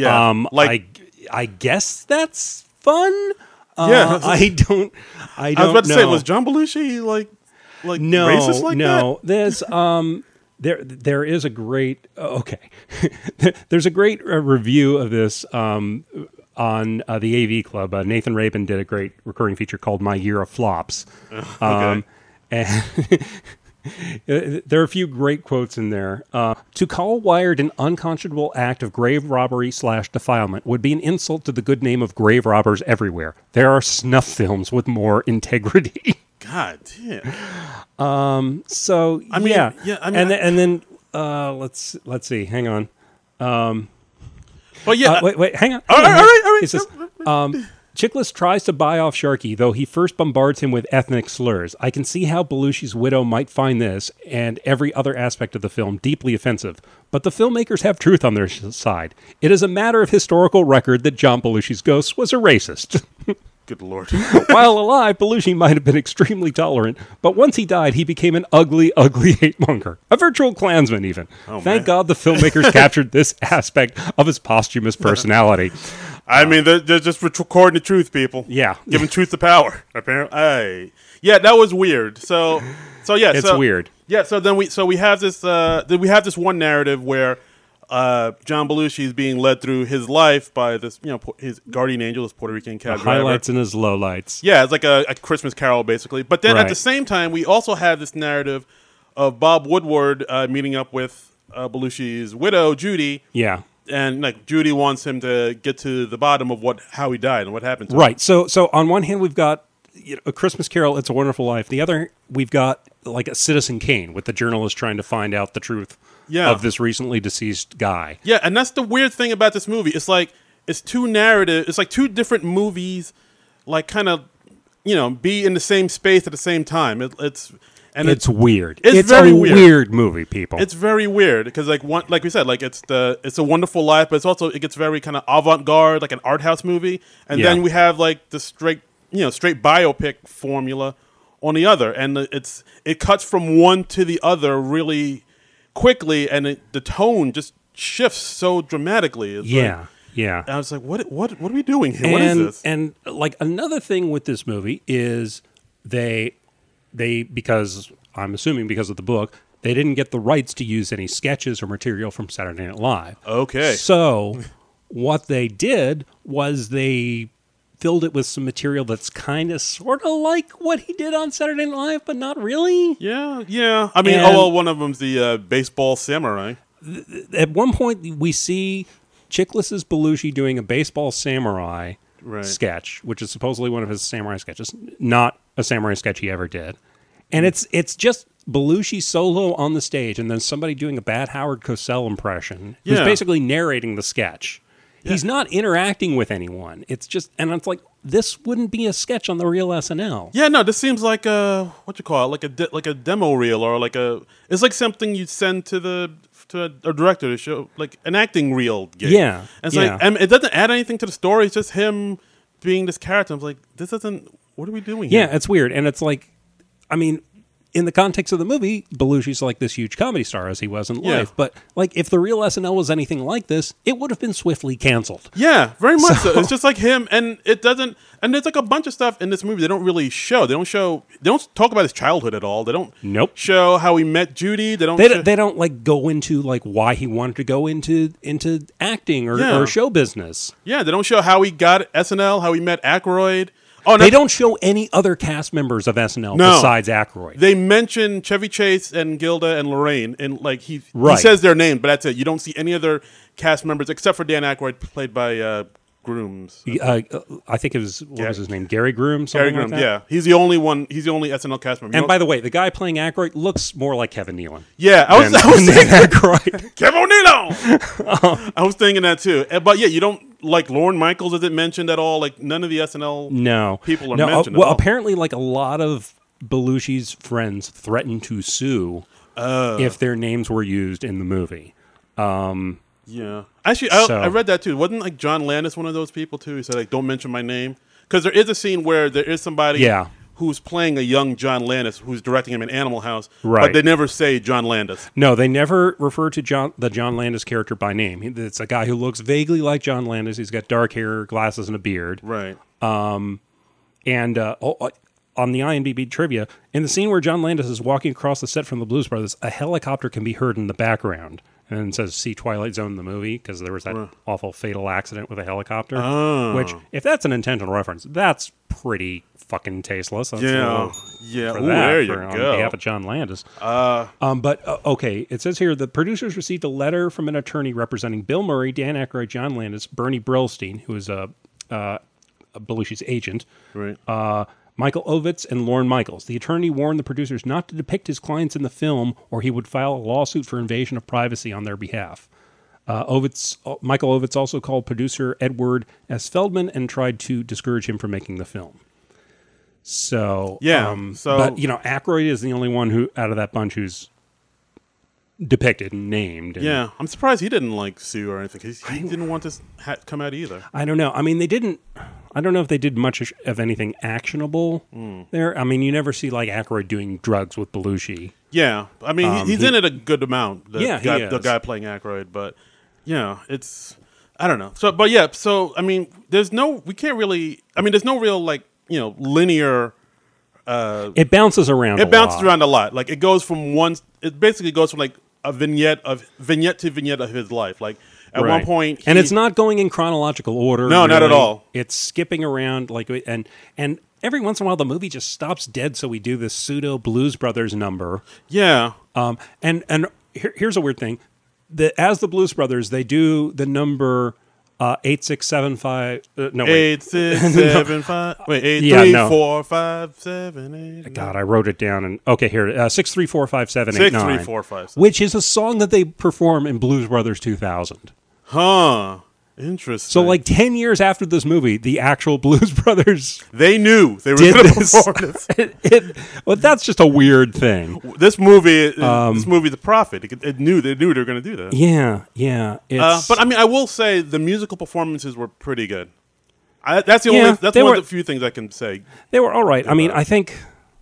I guess that's fun. I don't I was about to say, was John Belushi like racist like that? No. There is a great there's a great review of this on the AV Club. Nathan Rabin did a great recurring feature called My Year of Flops. And there are a few great quotes in there. To call Wired an unconscionable act of grave robbery / defilement would be an insult to the good name of grave robbers everywhere. There are snuff films with more integrity. God damn. So and then let's see. Hang on. Well, yeah. Wait. Hang on. All right. He says, Chiklis tries to buy off Sharkey, though he first bombards him with ethnic slurs. I can see how Belushi's widow might find this and every other aspect of the film deeply offensive, but the filmmakers have truth on their side. It is a matter of historical record that John Belushi's ghost was a racist. Good Lord. While alive, Belushi might have been extremely tolerant, but once he died, he became an ugly, ugly hate-monger. A virtual Klansman, even. Thank God the filmmakers captured this aspect of his posthumous personality. I mean, they're just recording the truth, people. Yeah. Giving truth the power, apparently. Yeah, that was weird. So yeah. It's weird. Yeah, so then we have this one narrative where John Belushi is being led through his life by this, his guardian angel, this Puerto Rican cab driver. Highlights and his lowlights. Yeah, it's like a Christmas Carol, basically. But then at the same time, we also have this narrative of Bob Woodward meeting up with Belushi's widow, Judy. Yeah. And like Judy wants him to get to the bottom of how he died and what happened to him. Right. So on one hand, we've got A Christmas Carol, It's a Wonderful Life. The other, we've got like a Citizen Kane with the journalist trying to find out the truth of this recently deceased guy. Yeah, and that's the weird thing about this movie. It's like it's two different movies, like kind of, be in the same space at the same time. It's weird. It's very a weird. Weird movie, people. It's very weird because like we said, like it's a Wonderful Life, but it gets very kind of avant-garde, like an art house movie, and then we have like the straight biopic formula on the other, and it cuts from one to the other really quickly, and the tone just shifts so dramatically. It's yeah. I was like, what are we doing here? What is this? And like another thing with this movie is they because I'm assuming because of the book, they didn't get the rights to use any sketches or material from Saturday Night Live. Okay. So what they did was they filled it with some material that's kind of sort of like what he did on Saturday Night Live, but not really. Yeah. I mean, one of them's the baseball samurai. At one point, we see Chiklis's Belushi doing a baseball samurai sketch, which is supposedly one of his samurai sketches, not a samurai sketch he ever did. And it's just Belushi solo on the stage and then somebody doing a bad Howard Cosell impression who's basically narrating the sketch. Yeah. He's not interacting with anyone. It's just, and it's like, this wouldn't be a sketch on the real SNL. Yeah, no, this seems like like a demo reel, or it's like something you'd send to a director to show, like an acting reel gig. Yeah. And it's like, it doesn't add anything to the story. It's just him being this character. I'm like, what are we doing here? Yeah, it's weird. And it's like, I mean, in the context of the movie, Belushi's like this huge comedy star as he was in life. But like, if the real SNL was anything like this, it would have been swiftly canceled. Yeah, very much so. It's just like him, and it doesn't. And there's like a bunch of stuff in this movie they don't really show. They don't talk about his childhood at all. They don't show how he met Judy. They don't like go into like why he wanted to go into acting or show business. Yeah, they don't show how he got SNL, how he met Aykroyd. Oh, they don't show any other cast members of SNL besides Aykroyd. They mention Chevy Chase and Gilda and Lorraine, and like he says their name, but that's it. You don't see any other cast members except for Dan Aykroyd, played by Grooms. I think it was what was his name? Gary Groom. Gary Groom. Like yeah, he's the only one. He's the only SNL cast member. And by the way, the guy playing Aykroyd looks more like Kevin Nealon. Yeah, I was thinking Aykroyd. Kevin Nealon. I was thinking that too. But yeah, you don't. Like Lorne Michaels isn't mentioned at all. Like none of the SNL people are mentioned. Well, apparently, like a lot of Belushi's friends threatened to sue if their names were used in the movie. Yeah, actually, I read that too. Wasn't like John Landis one of those people too? He said like, "Don't mention my name," because there is a scene where there is somebody who's playing a young John Landis who's directing him in Animal House, but they never say John Landis. No, they never refer to the John Landis character by name. It's a guy who looks vaguely like John Landis. He's got dark hair, glasses, and a beard. Right. On the IMDb trivia, in the scene where John Landis is walking across the set from the Blues Brothers, a helicopter can be heard in the background. And it says, see Twilight Zone, the movie, because there was that awful fatal accident with a helicopter. Oh. Which, if that's an intentional reference, that's pretty fucking tasteless. That's yeah. Ooh, there you go. On behalf of John Landis. Okay, it says here, the producers received a letter from an attorney representing Bill Murray, Dan Aykroyd, John Landis, Bernie Brillstein, who is Belushi's agent, right. Michael Ovitz, and Lorne Michaels. The attorney warned the producers not to depict his clients in the film, or he would file a lawsuit for invasion of privacy on their behalf. Michael Ovitz also called producer Edward S. Feldman and tried to discourage him from making the film. So, but Aykroyd is the only one who out of that bunch who's depicted and named. And I'm surprised he didn't sue or anything. He didn't want this come out either. I don't know. I mean, they didn't. I don't know if they did much of anything actionable there. I mean, you never see like Aykroyd doing drugs with Belushi. Yeah, I mean, he's in it a good amount. The guy playing Aykroyd, but it's I don't know. So, but yeah, so I mean, there's no real like linear. It bounces around. It bounces around a lot. Like it goes from it basically goes from like a vignette to vignette of his life. Like at one point, and it's not going in chronological order. No, really. Not at all. It's skipping around like and every once in a while the movie just stops dead. So we do this pseudo Blues Brothers number. Yeah. And here's a weird thing: as the Blues Brothers, they do the number 8675. No, wait. 8675. Wait, 8345788. God, I wrote it down. And okay, here 6345789. 63457. Which is a song that they perform in Blues Brothers 2000. Huh. Interesting. So, like 10 years after this movie, the actual Blues Brothers they knew they were going to perform this. Well, that's just a weird thing. This movie, The Prophet. They knew they were going to do that. Yeah. But I mean, I will say the musical performances were pretty good. That's one of the few things I can say. They were all right. I mean, I think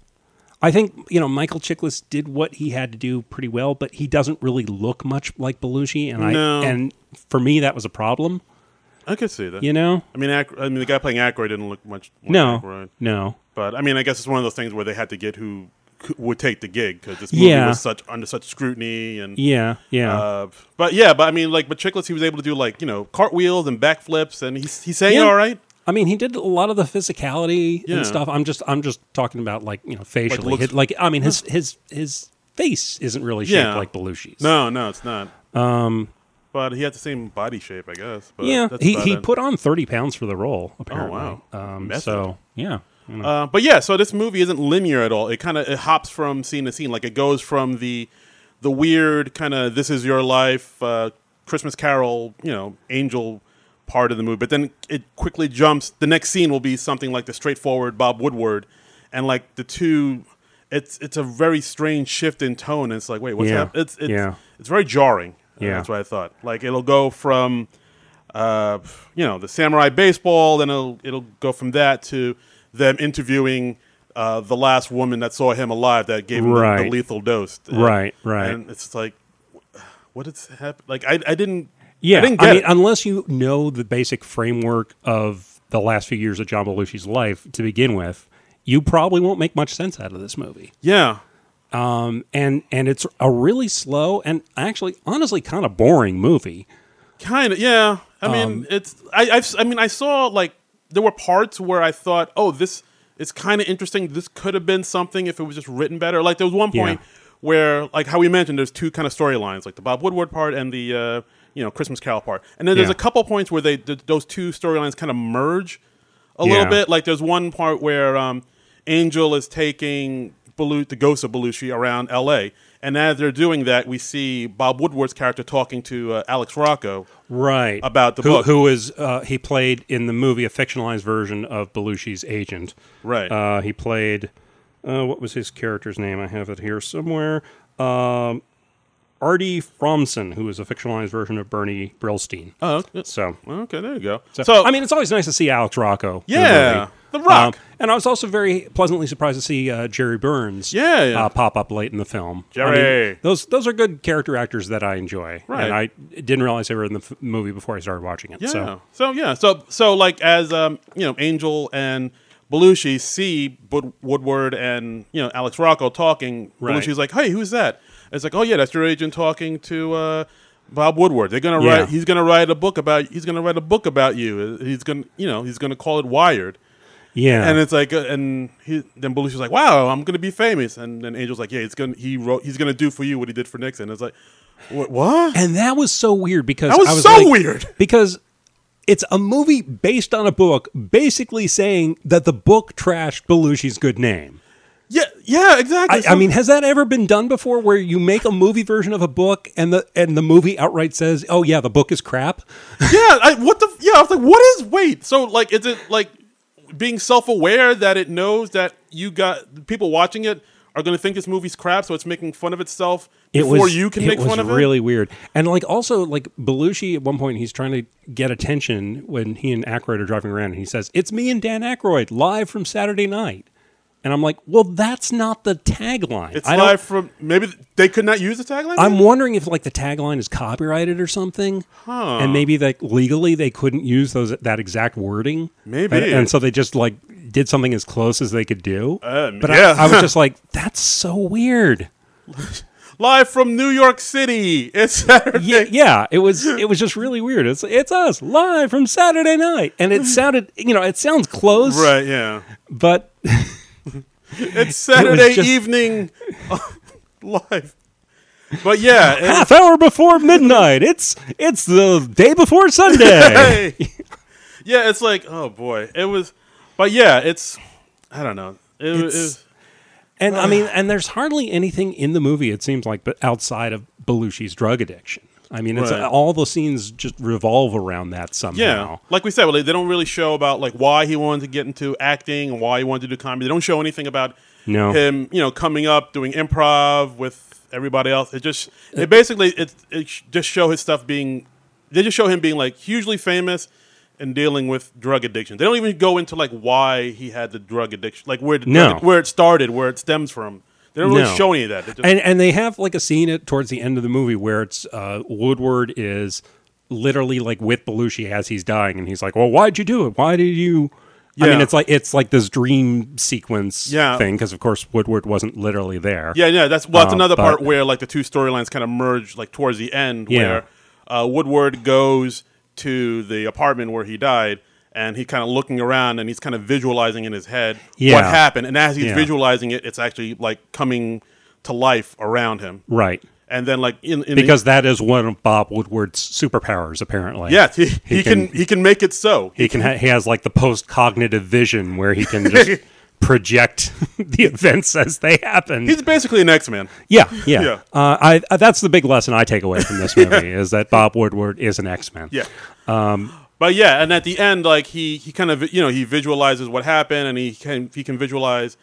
Michael Chiklis did what he had to do pretty well, but he doesn't really look much like Belushi, and for me that was a problem. I could see that. I mean, the guy playing Aykroyd didn't look much like Aykroyd. No. But I mean, I guess it's one of those things where they had to get who would take the gig because this movie was under such scrutiny and But I mean, like, but Chiklis, he was able to do like cartwheels and backflips, and he sang all right. I mean, he did a lot of the physicality and stuff. I'm just talking about like facially. His face isn't really shaped like Belushi's. No, it's not. But he had the same body shape, I guess. But he put on 30 pounds for the role. Apparently. Oh wow. So yeah. So this movie isn't linear at all. It hops from scene to scene. Like it goes from the weird kind of This Is Your Life, Christmas Carol, angel part of the movie, but then it quickly jumps. The next scene will be something like the straightforward Bob Woodward, and like the two, it's a very strange shift in tone. And it's like, wait, what's happening? It's very jarring. That's what I thought. Like it'll go from, the samurai baseball, then it'll go from that to them interviewing the last woman that saw him alive that gave him the lethal dose. Right. And it's like, what is happening? Like I didn't. Yeah, I mean, unless you know the basic framework of the last few years of John Belushi's life to begin with, you probably won't make much sense out of this movie. Yeah. And it's a really slow and actually, honestly, kind of boring movie. Kind of, yeah. I mean, I saw like there were parts where I thought, oh, this is kind of interesting. This could have been something if it was just written better. Like there was one point where, like how we mentioned, there's two kind of storylines, like the Bob Woodward part and the Christmas Carol part. And then there's a couple points where those two storylines kind of merge a little bit. Like there's one part where Angel is taking the ghost of Belushi around L.A. And as they're doing that, we see Bob Woodward's character talking to Alex Rocco about the book. Who is, he played in the movie a fictionalized version of Belushi's agent. Right. He played, what was his character's name? I have it here somewhere. Artie Fromson, who is a fictionalized version of Bernie Brillstein. Oh, okay. So okay, there you go. So I mean, it's always nice to see Alex Rocco. Yeah, The Rock. And I was also very pleasantly surprised to see Jerry Burns pop up late in the film. Jerry. I mean, those are good character actors that I enjoy. Right. And I didn't realize they were in the movie before I started watching it. Yeah. So like as Angel and Belushi see Woodward and Alex Rocco talking, Belushi's like, "Hey, who's that?" It's like, "Oh yeah, that's your agent talking to Bob Woodward. They're gonna write. He's gonna write a book about. He's gonna write a book about you. He's gonna call it Wired." Yeah, and it's like, then Belushi's like, "Wow, I'm gonna be famous." And then Angel's like, "Yeah, he's gonna do for you what he did for Nixon." It's like, what? And that was so weird because weird because it's a movie based on a book, basically saying that the book trashed Belushi's good name. Yeah, exactly. I mean, has that ever been done before, where you make a movie version of a book and the movie outright says, "Oh yeah, the book is crap"? I was like, what is? Wait, so like, is it like being self-aware that it knows that you got people watching it are going to think this movie's crap, so it's making fun of itself before you can make fun of it. It was really weird. And like also like Belushi at one point, he's trying to get attention when he and Aykroyd are driving around, and he says, "It's me and Dan Aykroyd live from Saturday Night." And I'm like, well, that's not the tagline. It's live from, maybe they could not use the tagline? I'm wondering if like the tagline is copyrighted or something. Huh. And maybe like legally they couldn't use that exact wording. Maybe. And so they just like did something as close as they could do. But yeah. I was just like, that's so weird. Live from New York City. It's Saturday. Yeah, it was just really weird. It's us live from Saturday Night. And it sounded, it sounds close. Right, yeah. But it's Saturday evening live. But yeah, half hour before midnight. It's the day before Sunday. Yeah, it's like, oh boy. It was, but yeah, it's, I don't know. And I mean, and there's hardly anything in the movie, it seems like, but outside of Belushi's drug addiction. I mean, it's all the scenes just revolve around that somehow. Yeah, like we said, they don't really show about like why he wanted to get into acting and why he wanted to do comedy. They don't show anything about him, coming up, doing improv with everybody else. It just show his stuff being. They just show him being like hugely famous and dealing with drug addiction. They don't even go into like why he had the drug addiction, like where it started, where it stems from. They don't really show any of that. And they have like a scene towards the end of the movie where it's Woodward is literally like with Belushi as he's dying, and he's like, "Well, why'd you do it? Why did you?" Yeah. I mean, it's like this dream sequence thing because of course Woodward wasn't literally there. Yeah, that's another part where like the two storylines kind of merge like towards the end where Woodward goes to the apartment where he died. And he's kind of looking around, and he's kind of visualizing in his head what happened. And as he's visualizing it, it's actually like coming to life around him. Right. And then, like because that is one of Bob Woodward's superpowers, apparently. Yes, he can make it so. He has like the post-cognitive vision where he can just project the events as they happen. He's basically an X-Man. Yeah. That's the big lesson I take away from this movie is that Bob Woodward is an X-Man. Yeah. But yeah, and at the end, like he kind of he visualizes what happened, and he can visualize,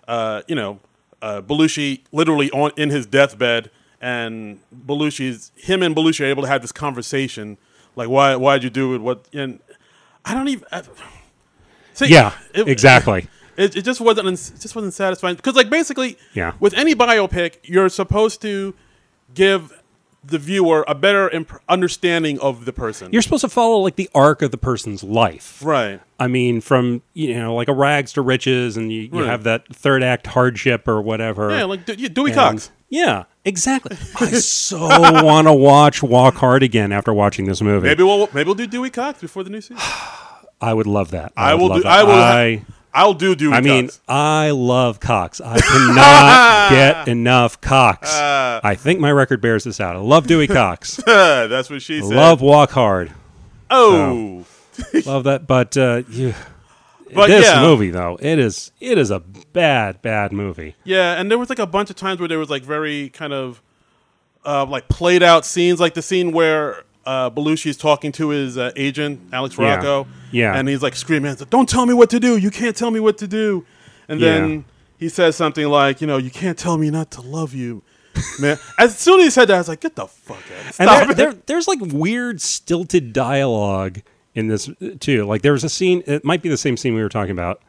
Belushi literally in his deathbed, and him and Belushi are able to have this conversation, like why'd you do it? What? And I don't even. Exactly. It just wasn't satisfying because like basically with any biopic you're supposed to give the viewer a better understanding of the person. You're supposed to follow like the arc of the person's life. Right. I mean, from, like a rags to riches, and you have that third act hardship or whatever. Yeah, like Dewey Cox. Yeah, exactly. I so want to watch Walk Hard again after watching this movie. Maybe we'll do Dewey Cox before the new season. I would love that. I'll do Dewey Cox. I mean, I love Cox. I cannot get enough Cox. I think my record bears this out. I love Dewey Cox. That's what she said. Love Walk Hard. Oh. So, love that. But this movie, though, it is a bad movie. Yeah, and there was like a bunch of times where there was like very kind of like played out scenes, like the scene where Belushi is talking to his agent, Alex Rocco. Yeah. And he's like screaming, "Don't tell me what to do. You can't tell me what to do." And then he says something like, "You can't tell me not to love you." Man, as soon as he said that, I was like, "Get the fuck out! Stop it!" There's like weird stilted dialogue in this too. Like there was a scene. It might be the same scene we were talking about,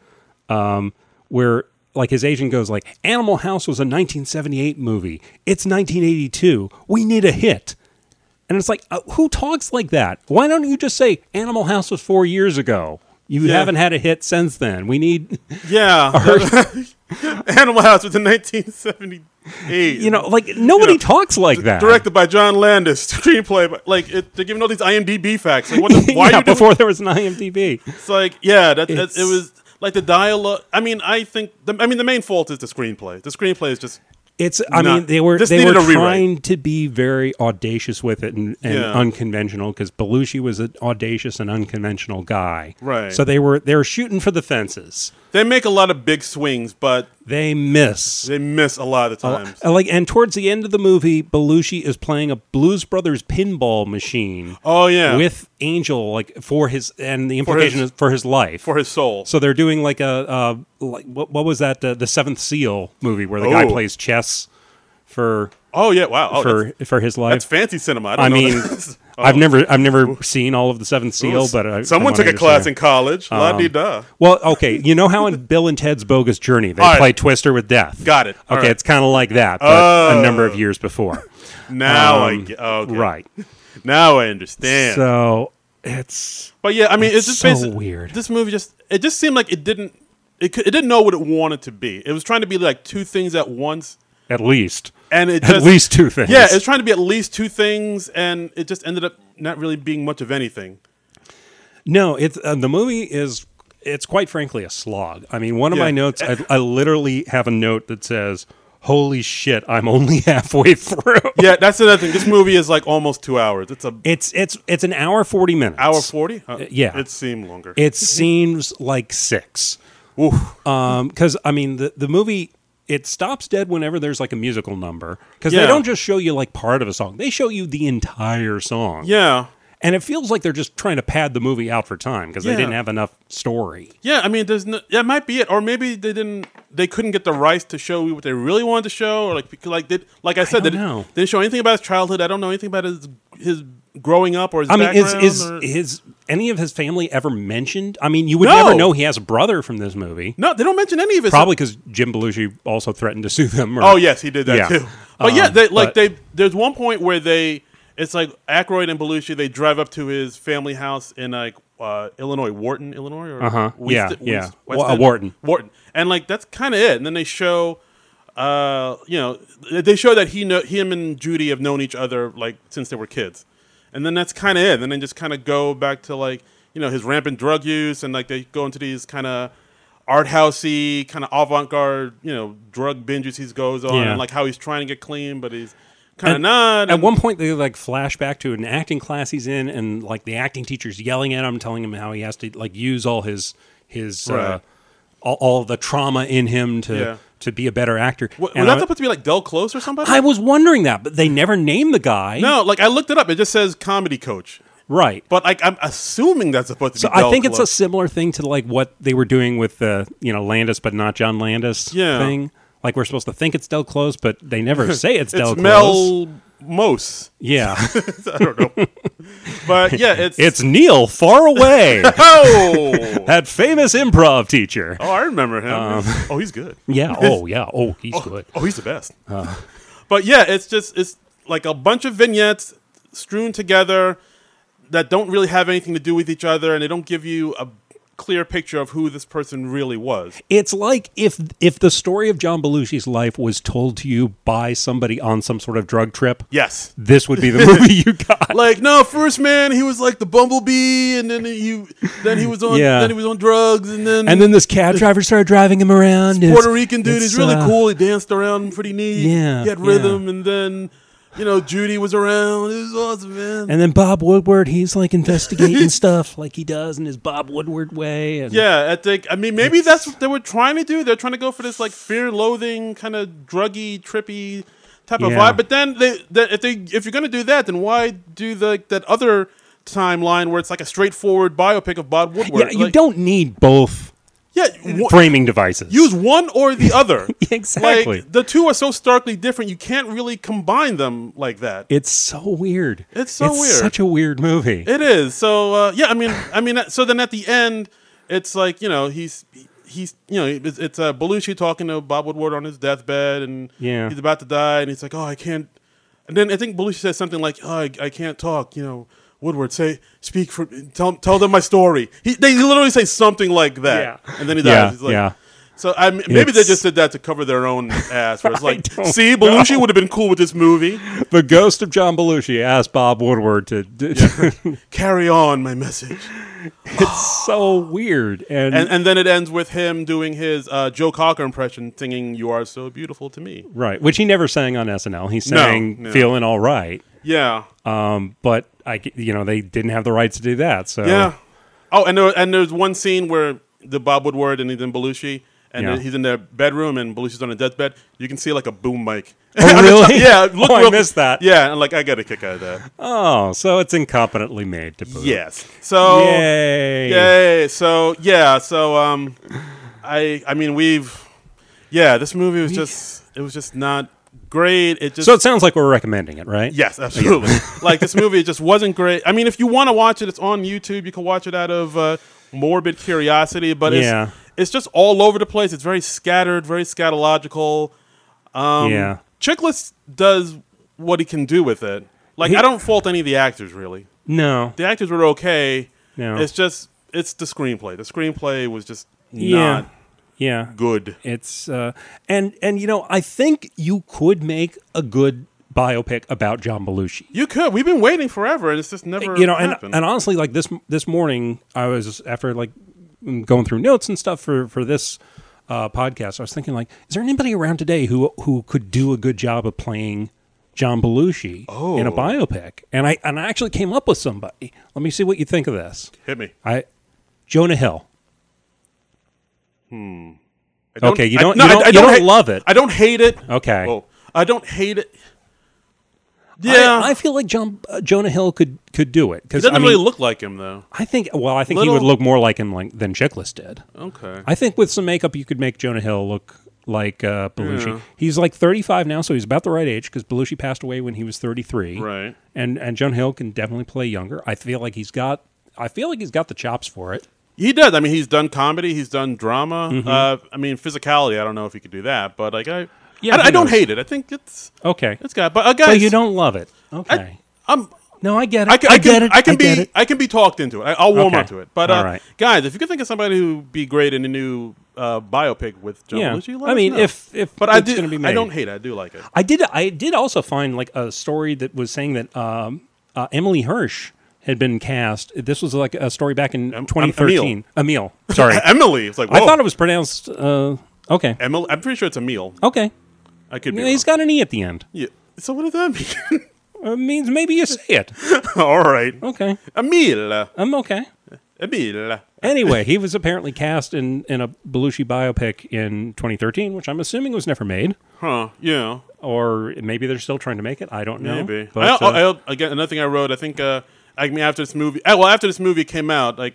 where like his agent goes like, "Animal House was a 1978 movie. It's 1982. We need a hit." And it's like, who talks like that? Why don't you just say Animal House was 4 years ago? You haven't had a hit since then. We need... Yeah. Animal House was in 1978. Nobody talks like that. Directed by John Landis. Screenplay. They're giving all these IMDb facts. Like, why before there was an IMDb. It's like, it was... Like, the dialogue... I mean, I think... the main fault is the screenplay. The screenplay is just... They were trying to be very audacious with it and unconventional because Belushi was an audacious and unconventional guy. Right. So they were shooting for the fences. They make a lot of big swings, but they miss. They miss a lot of the times. And towards the end of the movie, Belushi is playing a Blues Brothers pinball machine. Oh yeah, with Angel, for his, and the implication is for his life, for his soul. So they're doing what was that? The Seventh Seal movie where the guy plays chess for. Oh yeah! Wow! For his life, that's fancy cinema. I've never seen all of the Seventh Seal, but someone took a class in college. La-di-da. Well, okay, you know how in Bill and Ted's Bogus Journey they play Twister with Death. Got it. Okay, it's kind of like that, but a number of years before. Now I get okay. Right. Now I understand. So it's. But yeah, I mean, it's just so weird. This movie just seemed like it didn't know what it wanted to be. It was trying to be like two things at once. At least. And it at least two things. Yeah, it's trying to be at least two things, and it just ended up not really being much of anything. No, it's the movie is. It's quite frankly a slog. I mean, one of my notes, I literally have a note that says, "Holy shit, I'm only halfway through." Yeah, that's another thing. This movie is like almost 2 hours. It's an hour 40 minutes. Hour 40? Yeah, it seemed longer. It seems like 6. Because I mean, the movie. It stops dead whenever there's like a musical number because they don't just show you like part of a song; they show you the entire song. Yeah, and it feels like they're just trying to pad the movie out for time because they didn't have enough story. Yeah, I mean, that might be it, or maybe they couldn't get the rights to show you what they really wanted to show, or like I said, they didn't show anything about his childhood. I don't know anything about his growing up or his background. Is any of his family ever mentioned? I mean, you would never know he has a brother from this movie. No, they don't mention any of his. Probably because Jim Belushi also threatened to sue them. Oh yes, he did that too. But there's one point where it's like Aykroyd and Belushi. They drive up to his family house in like Illinois, Wharton, Illinois, or Wharton, and like that's kind of it. And then they show. They show that him and Judy have known each other like since they were kids, and then that's kind of it. And then just kind of go back to like his rampant drug use, and like they go into these kind of art housey, kind of avant-garde, drug binges he goes on, and like how he's trying to get clean, but he's kind of not. At one point, they like flash back to an acting class he's in, and like the acting teacher's yelling at him, telling him how he has to like use all his all the trauma in him to be a better actor. Was that supposed to be like Del Close or somebody? I was wondering that, but they never name the guy. No, like I looked it up. It just says comedy coach. Right. But like I'm assuming that's supposed to be Del I think Close. It's a similar thing to like what they were doing with the Landis but not John Landis thing. Like we're supposed to think it's Del Close, but they never say it's Del Close. Mel Mose. Yeah. I don't know. But yeah, it's Neil Far Away. That famous improv teacher. Oh, I remember him. He's good. Yeah. Oh, yeah. Oh, he's good. Oh, he's the best. But yeah, it's like a bunch of vignettes strewn together that don't really have anything to do with each other, and they don't give you a clear picture of who this person really was. It's like if the story of John Belushi's life was told to you by somebody on some sort of drug trip. Yes, this would be the movie you got. Like, no, first man, he was like the bumblebee, and then he was on drugs, and then this cab driver started driving him around. Puerto Rican dude, he's really cool. He danced around pretty neat. Yeah, he had rhythm, and then. Judy was around. It was awesome, man. And then Bob Woodward, he's like investigating stuff like he does in his Bob Woodward way. And maybe that's what they were trying to do. They're trying to go for this like fear, loathing, kind of druggy, trippy type of vibe. But then if you're going to do that, then why do that other timeline where it's like a straightforward biopic of Bob Woodward? Yeah, you don't need both. Framing devices. Use one or the other. Exactly. Like, the two are so starkly different, you can't really combine them like that. It's so weird. It's weird. Such a weird movie. It is. So so then at the end, it's like it's Belushi talking to Bob Woodward on his deathbed, and he's about to die, and he's like, "Oh, I can't." And then I think Belushi says something like, "Oh, I can't talk," Woodward, tell them my story. They literally say something like that, and then he dies. He's like, So maybe they just did that to cover their own ass. Where it's like, see, Belushi would have been cool with this movie. The ghost of John Belushi asked Bob Woodward to carry on my message. It's so weird, and then it ends with him doing his Joe Cocker impression, singing "You Are So Beautiful to Me," right? Which he never sang on SNL. He sang "Feeling All Right." Yeah. But they didn't have the rights to do that. So yeah. Oh, and there's one scene where the Bob Woodward and he's in Belushi, and he's in their bedroom and Belushi's on a deathbed, you can see like a boom mic. Oh, really? Yeah. Look I missed that. Yeah, and like I got a kick out of that. Oh, so it's incompetently made to boot. Yes. So Yay. So yeah. So I mean this movie was just not great. So it sounds like we're recommending it, right? Yes, absolutely. Like this movie, it just wasn't great. I mean, if you want to watch it, it's on YouTube. You can watch it out of morbid curiosity, but it's just all over the place. It's very scattered, very scatological. Chiklis does what he can do with it. Like I don't fault any of the actors really. No, the actors were okay. No, it's the screenplay. The screenplay was just not good. It's and I think you could make a good biopic about John Belushi. You could. We've been waiting forever, and it's just never happened. And honestly, like this morning, I was after like going through notes and stuff for this podcast. I was thinking, like, is there anybody around today who could do a good job of playing John Belushi in a biopic? And I actually came up with somebody. Let me see what you think of this. Hit me. Jonah Hill. Okay, you don't love it. I don't hate it. Okay. Well, I don't hate it. Yeah, I feel like Jonah Hill could do it because he doesn't really look like him though. I think he would look more like him than Chiklis did. Okay. I think with some makeup you could make Jonah Hill look like Belushi. Yeah. He's like 35 now, so he's about the right age because Belushi passed away when he was 33. Right. And Jonah Hill can definitely play younger. I feel like he's got the chops for it. He does. I mean, he's done comedy, he's done drama. Mm-hmm. I mean, physicality. I don't know if he could do that, but like I don't hate it. I think it's okay. It's got, but guys, but you don't love it. Okay. No, I get it. I can be talked into it. I'll warm up to it. But right. Guys, if you could think of somebody who'd be great in a new biopic with John Belushi, let us know. if but it's going to be made. I don't hate it. I do like it. I did also find like a story that was saying that Emily Hirsch had been cast. This was like a story back in 2013. Emil. Sorry. Emily. It's like, whoa. I thought it was pronounced okay. Emily. I'm pretty sure it's Emil. Okay. I could be He's got an E at the end. Yeah. So what does that mean? It means maybe you say it. All right. Okay. Emil. I'm okay. Emil. Anyway, he was apparently cast in a Belushi biopic in 2013, which I'm assuming was never made. Huh, yeah. Or maybe they're still trying to make it. I don't know. Maybe. But, again, another thing I wrote, I think, after this movie came out, like,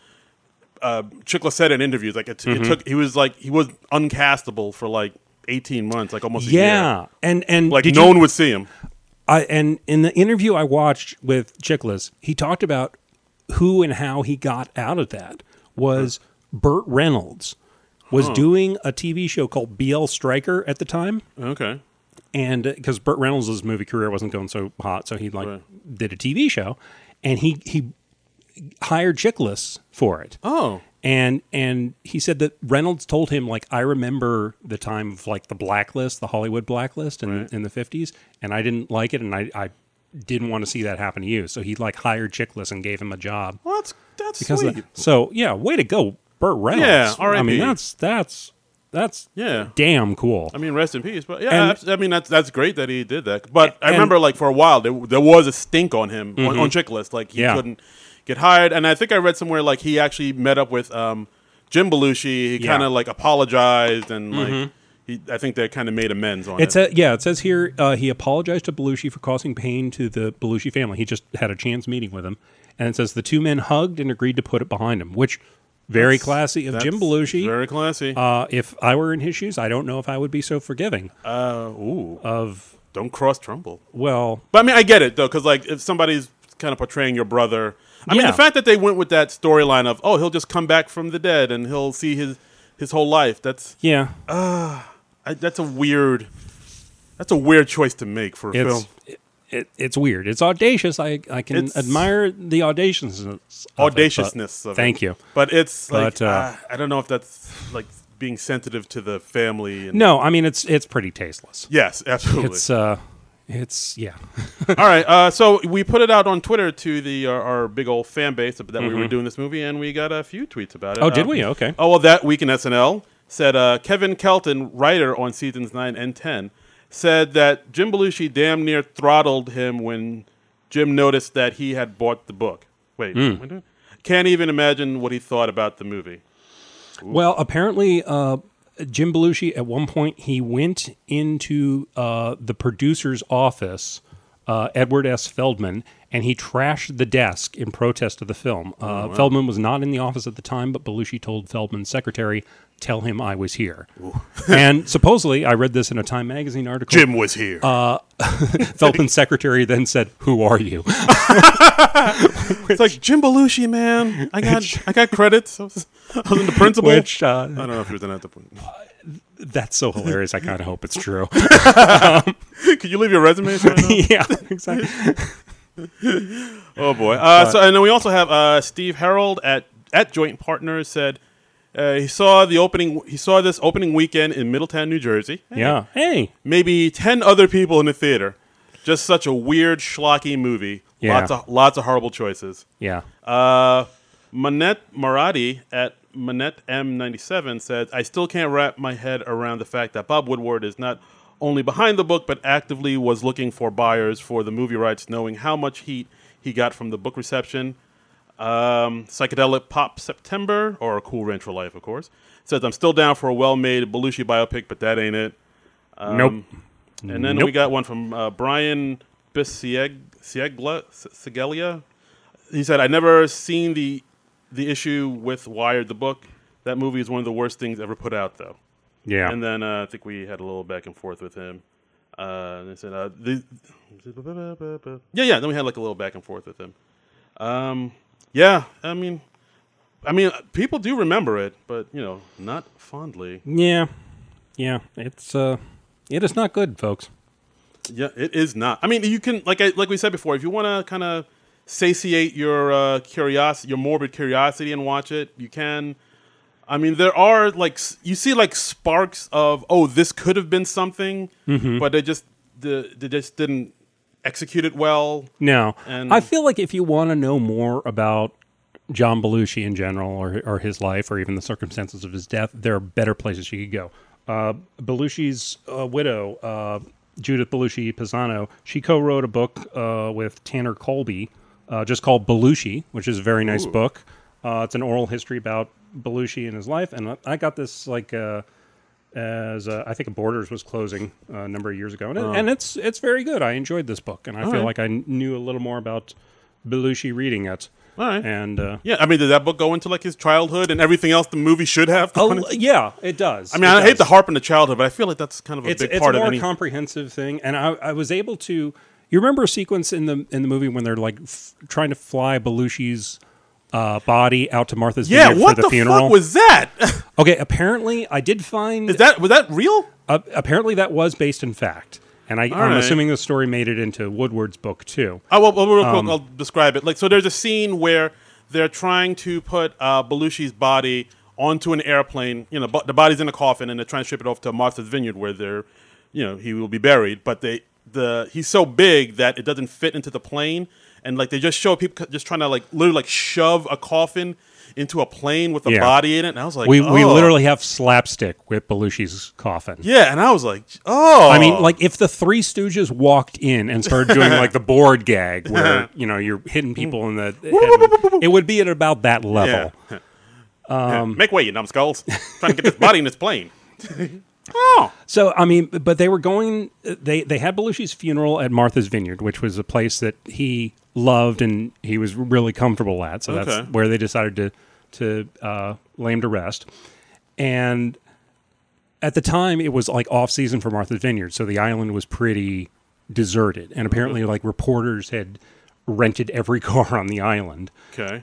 Chiklis said in interviews, like, he was uncastable for, like, 18 months, like almost a year. Yeah. And like, no one would see him. And in the interview I watched with Chiklis, he talked about who and how he got out of that was Burt Reynolds was doing a TV show called BL Stryker at the time. Okay. And because Burt Reynolds' movie career wasn't going so hot, so he did a TV show, and he hired Chiklis for it. Oh. And he said that Reynolds told him, like, I remember the time of, like, the Blacklist, the Hollywood Blacklist in the 50s, and I didn't like it, and I didn't want to see that happen to you. So he, like, hired Chiklis and gave him a job. Well, that's sweet. So, yeah, way to go, Burt Reynolds. Yeah, R.I.P. I mean, that's damn cool. I mean, rest in peace. But yeah, I mean, that's great that he did that. But I remember, like, for a while, there was a stink on him, on Chiklis. Like, he couldn't get hired. And I think I read somewhere, like, he actually met up with Jim Belushi. He kind of, like, apologized and, like, I think they kind of made amends on it. It says here he apologized to Belushi for causing pain to the Belushi family. He just had a chance meeting with him. And it says the two men hugged and agreed to put it behind him, which very classy of Jim Belushi. Very classy. If I were in his shoes, I don't know if I would be so forgiving. Don't cross Trumbull. Well, but I mean, I get it though, because like if somebody's kind of portraying your brother, I mean, the fact that they went with that storyline of he'll just come back from the dead and he'll see his whole life. That's that's a weird choice to make for a film. It's weird. It's audacious. I can admire the audaciousness of it. Thank you. But it's like I don't know if that's like being sensitive to the family. No, I mean it's pretty tasteless. Yes, absolutely. It's All right. So we put it out on Twitter to our big old fan base that we were doing this movie, and we got a few tweets about it. Oh, did we? Okay. Oh well, that week in SNL said Kevin Kelton, writer on seasons 9 and 10. Said that Jim Belushi damn near throttled him when Jim noticed that he had bought the book. Wait, can't even imagine what he thought about the movie. Well, apparently, Jim Belushi, at one point, he went into the producer's office, Edward S. Feldman, and he trashed the desk in protest of the film. Wow. Feldman was not in the office at the time, but Belushi told Feldman's secretary, "Tell him I was here." And supposedly, I read this in a Time magazine article. Jim was here. Feldman's secretary then said, "Who are you?" It's like, Jim Belushi, man. I got credits. I was in the principal. Which, I don't know if he was in at the point. That's so hilarious. I kind of hope it's true. Could you leave your resume? Yeah, exactly. Oh boy. So, and then we also have Steve Harold at Joint Partners said he saw this opening weekend in Middletown, New Jersey. Yeah. Hey. Maybe 10 other people in the theater. Just such a weird, schlocky movie. Yeah. Lots of horrible choices. Yeah. Manette Maradi at Manette M97 said, "I still can't wrap my head around the fact that Bob Woodward is not only behind the book, but actively was looking for buyers for the movie rights, knowing how much heat he got from the book reception." Psychedelic Pop September, or Cool Ranch for Life, of course, says, "I'm still down for a well-made Belushi biopic, but that ain't it." Nope. And then we got one from Brian Bisceglia. He said, "I never seen the issue with Wired, the book. That movie is one of the worst things ever put out, though." Yeah. And then I think we had a little back and forth with him. They said, Then we had like a little back and forth with him. Yeah, I mean, people do remember it, but not fondly. Yeah. It is not good, folks. Yeah, it is not. I mean, you can like we said before, if you want to kind of satiate your curiosity, your morbid curiosity, and watch it, you can. I mean, there are you see sparks of, oh, this could have been something, but they just didn't execute it well. No, and I feel like if you want to know more about John Belushi in general, or his life, or even the circumstances of his death, there are better places you could go. Belushi's widow, Judith Belushi Pisano, she co-wrote a book with Tanner Colby, just called Belushi, which is a very nice book. It's an oral history about Belushi and his life, and I got this as I think Borders was closing a number of years ago, and it's very good. I enjoyed this book, and I feel like I knew a little more about Belushi reading it. All right. And yeah, I mean, did that book go into his childhood and everything else the movie should have? Yeah, it does. I mean, I hate to harp on the childhood, but I feel like that's kind of a big part of it. It's a more comprehensive thing, and I was able to. You remember a sequence in the movie when they're trying to fly Belushi's body out to Martha's Vineyard for the funeral? Yeah, what the fuck was that? Okay, apparently I did find. Was that real? Apparently that was based in fact. And I'm assuming the story made it into Woodward's book, too. Well, real quick, I'll describe it. So there's a scene where they're trying to put Belushi's body onto an airplane. The body's in a coffin, and they're trying to ship it off to Martha's Vineyard where he will be buried. But he's so big that it doesn't fit into the plane. And, they just show people just trying to, literally, shove a coffin into a plane with a body in it, and I was like, we literally have slapstick with Belushi's coffin. Yeah, and I was like, oh. I mean, if the Three Stooges walked in and started doing the board gag where you're hitting people in the head, it would be at about that level. Yeah. Make way, you numbskulls! Trying to get this body in this plane. Oh. So, I mean, but they were going. They had Belushi's funeral at Martha's Vineyard, which was a place that he loved and he was really comfortable at. So that's where they decided to lay him to rest. And at the time, it was off season for Martha's Vineyard, so the island was pretty deserted. And apparently, reporters had rented every car on the island. Okay.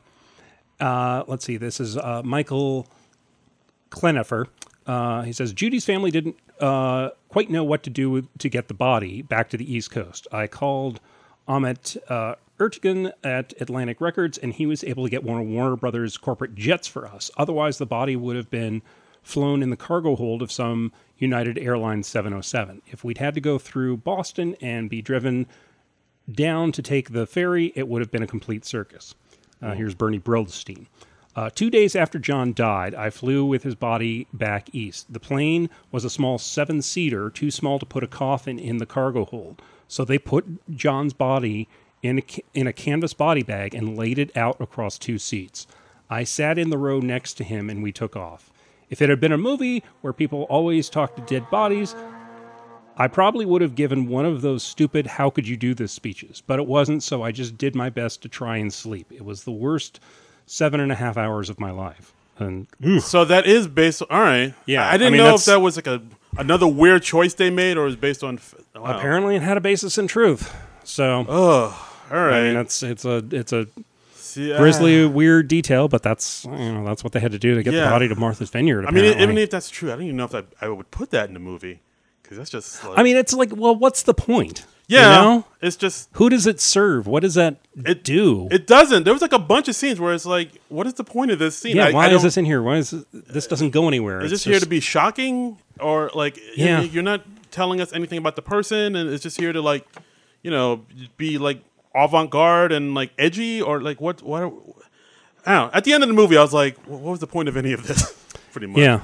Let's see. This is Michael Klenifer. He says, Judy's family didn't quite know what to do to get the body back to the East Coast. I called Amit Ertegun at Atlantic Records, and he was able to get one of Warner Brothers' corporate jets for us. Otherwise, the body would have been flown in the cargo hold of some United Airlines 707. If we'd had to go through Boston and be driven down to take the ferry, it would have been a complete circus. Here's Bernie Brillstein. 2 days after John died, I flew with his body back east. The plane was a small 7-seater, too small to put a coffin in the cargo hold. So they put John's body in a canvas body bag and laid it out across 2 seats. I sat in the row next to him and we took off. If it had been a movie where people always talk to dead bodies, I probably would have given one of those stupid "how could you do this" speeches, but it wasn't, so I just did my best to try and sleep. It was the worst 7.5 hours of my life. And so that is based on, all right. Yeah, I didn't know if that was like another weird choice they made, or is based on. Wow. Apparently, it had a basis in truth. So, all right. I mean, it's a grisly, weird detail, but that's what they had to do to get the body to Martha's Vineyard. Apparently. I mean, even if that's true, I don't even know if I would put that in the movie, because that's just. Like, I mean, it's like, well, what's the point? Yeah, you know? It's just who does it serve? What does that do? It doesn't. There was like a bunch of scenes where it's like, what is the point of this scene? Yeah, why is this in here? Why is this doesn't go anywhere? Is this here to be shocking, or like you're not telling us anything about the person, and it's just here to like, be like avant-garde and like edgy, or like what? I don't know. At the end of the movie, I was like, what was the point of any of this? Pretty much. Yeah,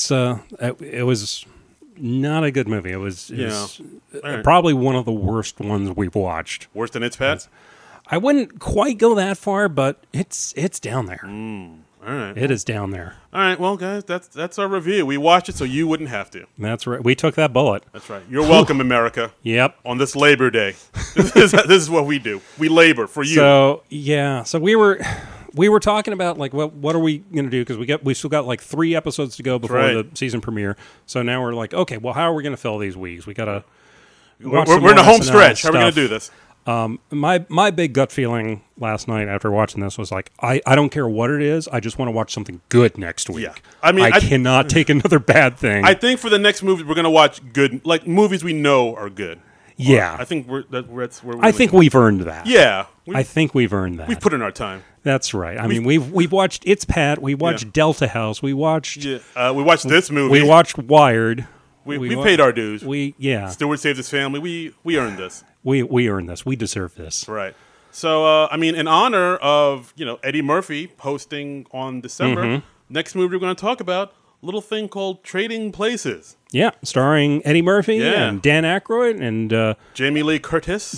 it was not a good movie. It was probably one of the worst ones we've watched. Worse than It's Pat? I wouldn't quite go that far, but it's down there. All right. It is down there. All right. Well, guys, that's our review. We watched it so you wouldn't have to. That's right. We took that bullet. That's right. You're welcome, America. Yep. On this Labor Day. This is what we do. We labor for you. So, yeah. So we were talking about like what are we going to do, because we still got like 3 episodes to go before the season premiere. So now we're like, okay, well, how are we going to fill these weeks? We got to we're in the home stretch. How are we going to do this? My big gut feeling last night after watching this was like, I don't care what it is. I just want to watch something good next week. Yeah. I mean, I cannot take another bad thing. I think for the next movie, we're going to watch good, like movies we know are good. Yeah. I think we've earned that. Yeah. I think we've earned that. We've put in our time. That's right. I mean, we've watched It's Pat. We watched Delta House. We watched. Yeah. We watched this movie. We watched Wired. We paid our dues. Stewart saved his family. We earned this. We earned this. We deserve this. Right. So, I mean, in honor of Eddie Murphy hosting on December, next movie we're going to talk about, a little thing called Trading Places. Yeah, starring Eddie Murphy and Dan Aykroyd and Jamie Lee Curtis.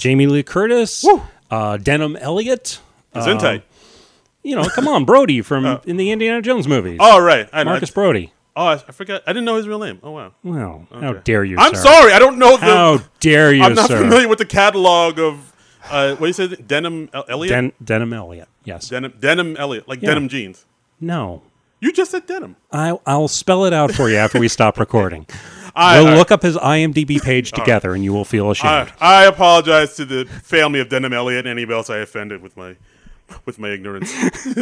Denham Elliott. Gesundheit. Come on, Brody from in the Indiana Jones movies. Oh, right. Marcus Brody. Oh, I forgot. I didn't know his real name. Oh, wow. Well, how dare you, I'm sir. sorry. I don't know the... How dare you, I'm not sir. familiar with the catalog of... what do you say? Denham Elliott? Denham Elliott, yes. Denham Elliott, like denim jeans. No. You just said denim. I'll spell it out for you after we stop recording. We'll look up his IMDb page together, and you will feel ashamed. I apologize to the family of Denham Elliott and anybody else I offended with my ignorance.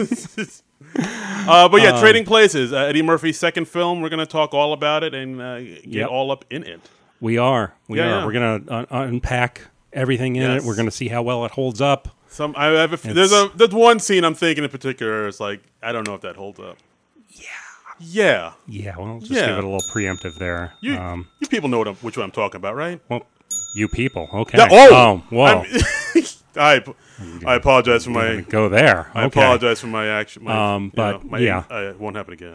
But yeah, Trading Places, Eddie Murphy's second film. We're going to talk all about it and get all up in it. We are. We're going to unpack everything in it. We're going to see how well it holds up. There's one scene I'm thinking in particular. It's like, I don't know if that holds up. Yeah. Well, just give it a little preemptive there. You people know which one I'm talking about, right? Well, you people. Okay. Whoa. I apologize for my go there. Okay. I apologize for my action. It won't happen again.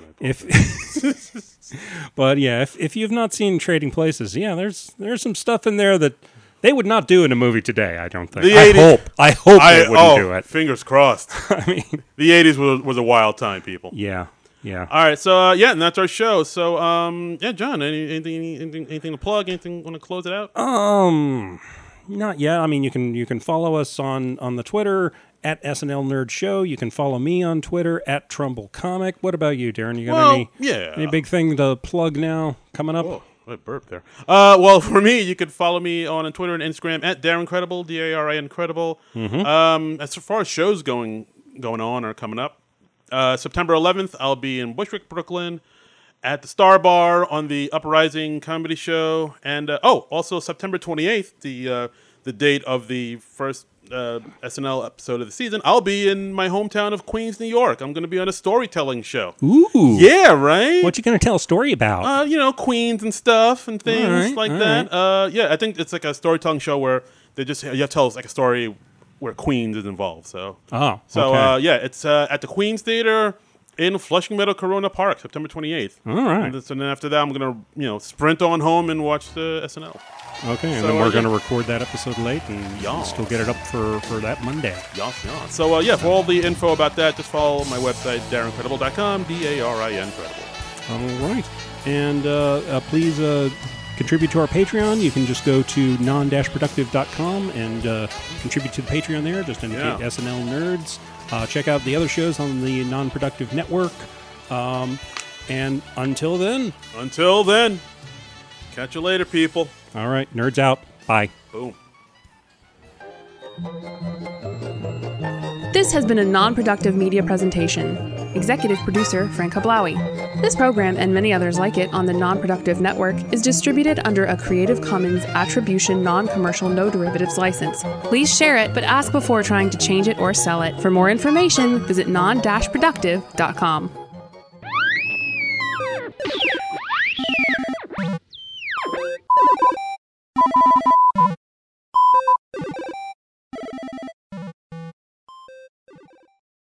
If you've not seen Trading Places, there's some stuff in there that they would not do in a movie today. I don't think. I hope they wouldn't do it. Fingers crossed. I mean, the '80s was a wild time, people. Yeah. All right, so and that's our show. So John, anything to plug? Anything want to close it out? Not yet. I mean, you can follow us on the Twitter at SNL Nerd Show. You can follow me on Twitter at Trumbull Comic. What about you, Darren? You got any big thing to plug now coming up? Whoa, I burped there. Well, for me, you can follow me on Twitter and Instagram at Darren Credible, DARI Incredible. As far as shows going on or coming up, September 11th, I'll be in Bushwick, Brooklyn, at the Star Bar on the Uprising Comedy Show, and also September 28th, the date of the first SNL episode of the season, I'll be in my hometown of Queens, New York. I'm going to be on a storytelling show. Ooh, yeah, right. What you going to tell a story about? Queens and stuff and things like that. Right. I think it's like a storytelling show where you have to tell us like a story where Queens is involved. So, it's at the Queens Theater. in Flushing Meadow Corona Park, September 28th. All right. And then after that, I'm going to sprint on home and watch the SNL. Okay, and then we're going to record that episode late and still get it up for that Monday. Yes. So, for all the info about that, just follow my website, DarinCredible.com, DARIN Credible. All right. And please contribute to our Patreon. You can just go to non-productive.com and contribute to the Patreon there. Just indicate SNL Nerds. Check out the other shows on the Non-Productive Network. And until then, catch you later, people. All right, nerds out. Bye. Boom. This has been a Non-Productive Media presentation. Executive producer Frank Hablawi. This program and many others like it on the Non-Productive Network is distributed under a Creative Commons Attribution Non-Commercial No Derivatives license. Please share it, but ask before trying to change it or sell it. For more information, visit non-productive.com.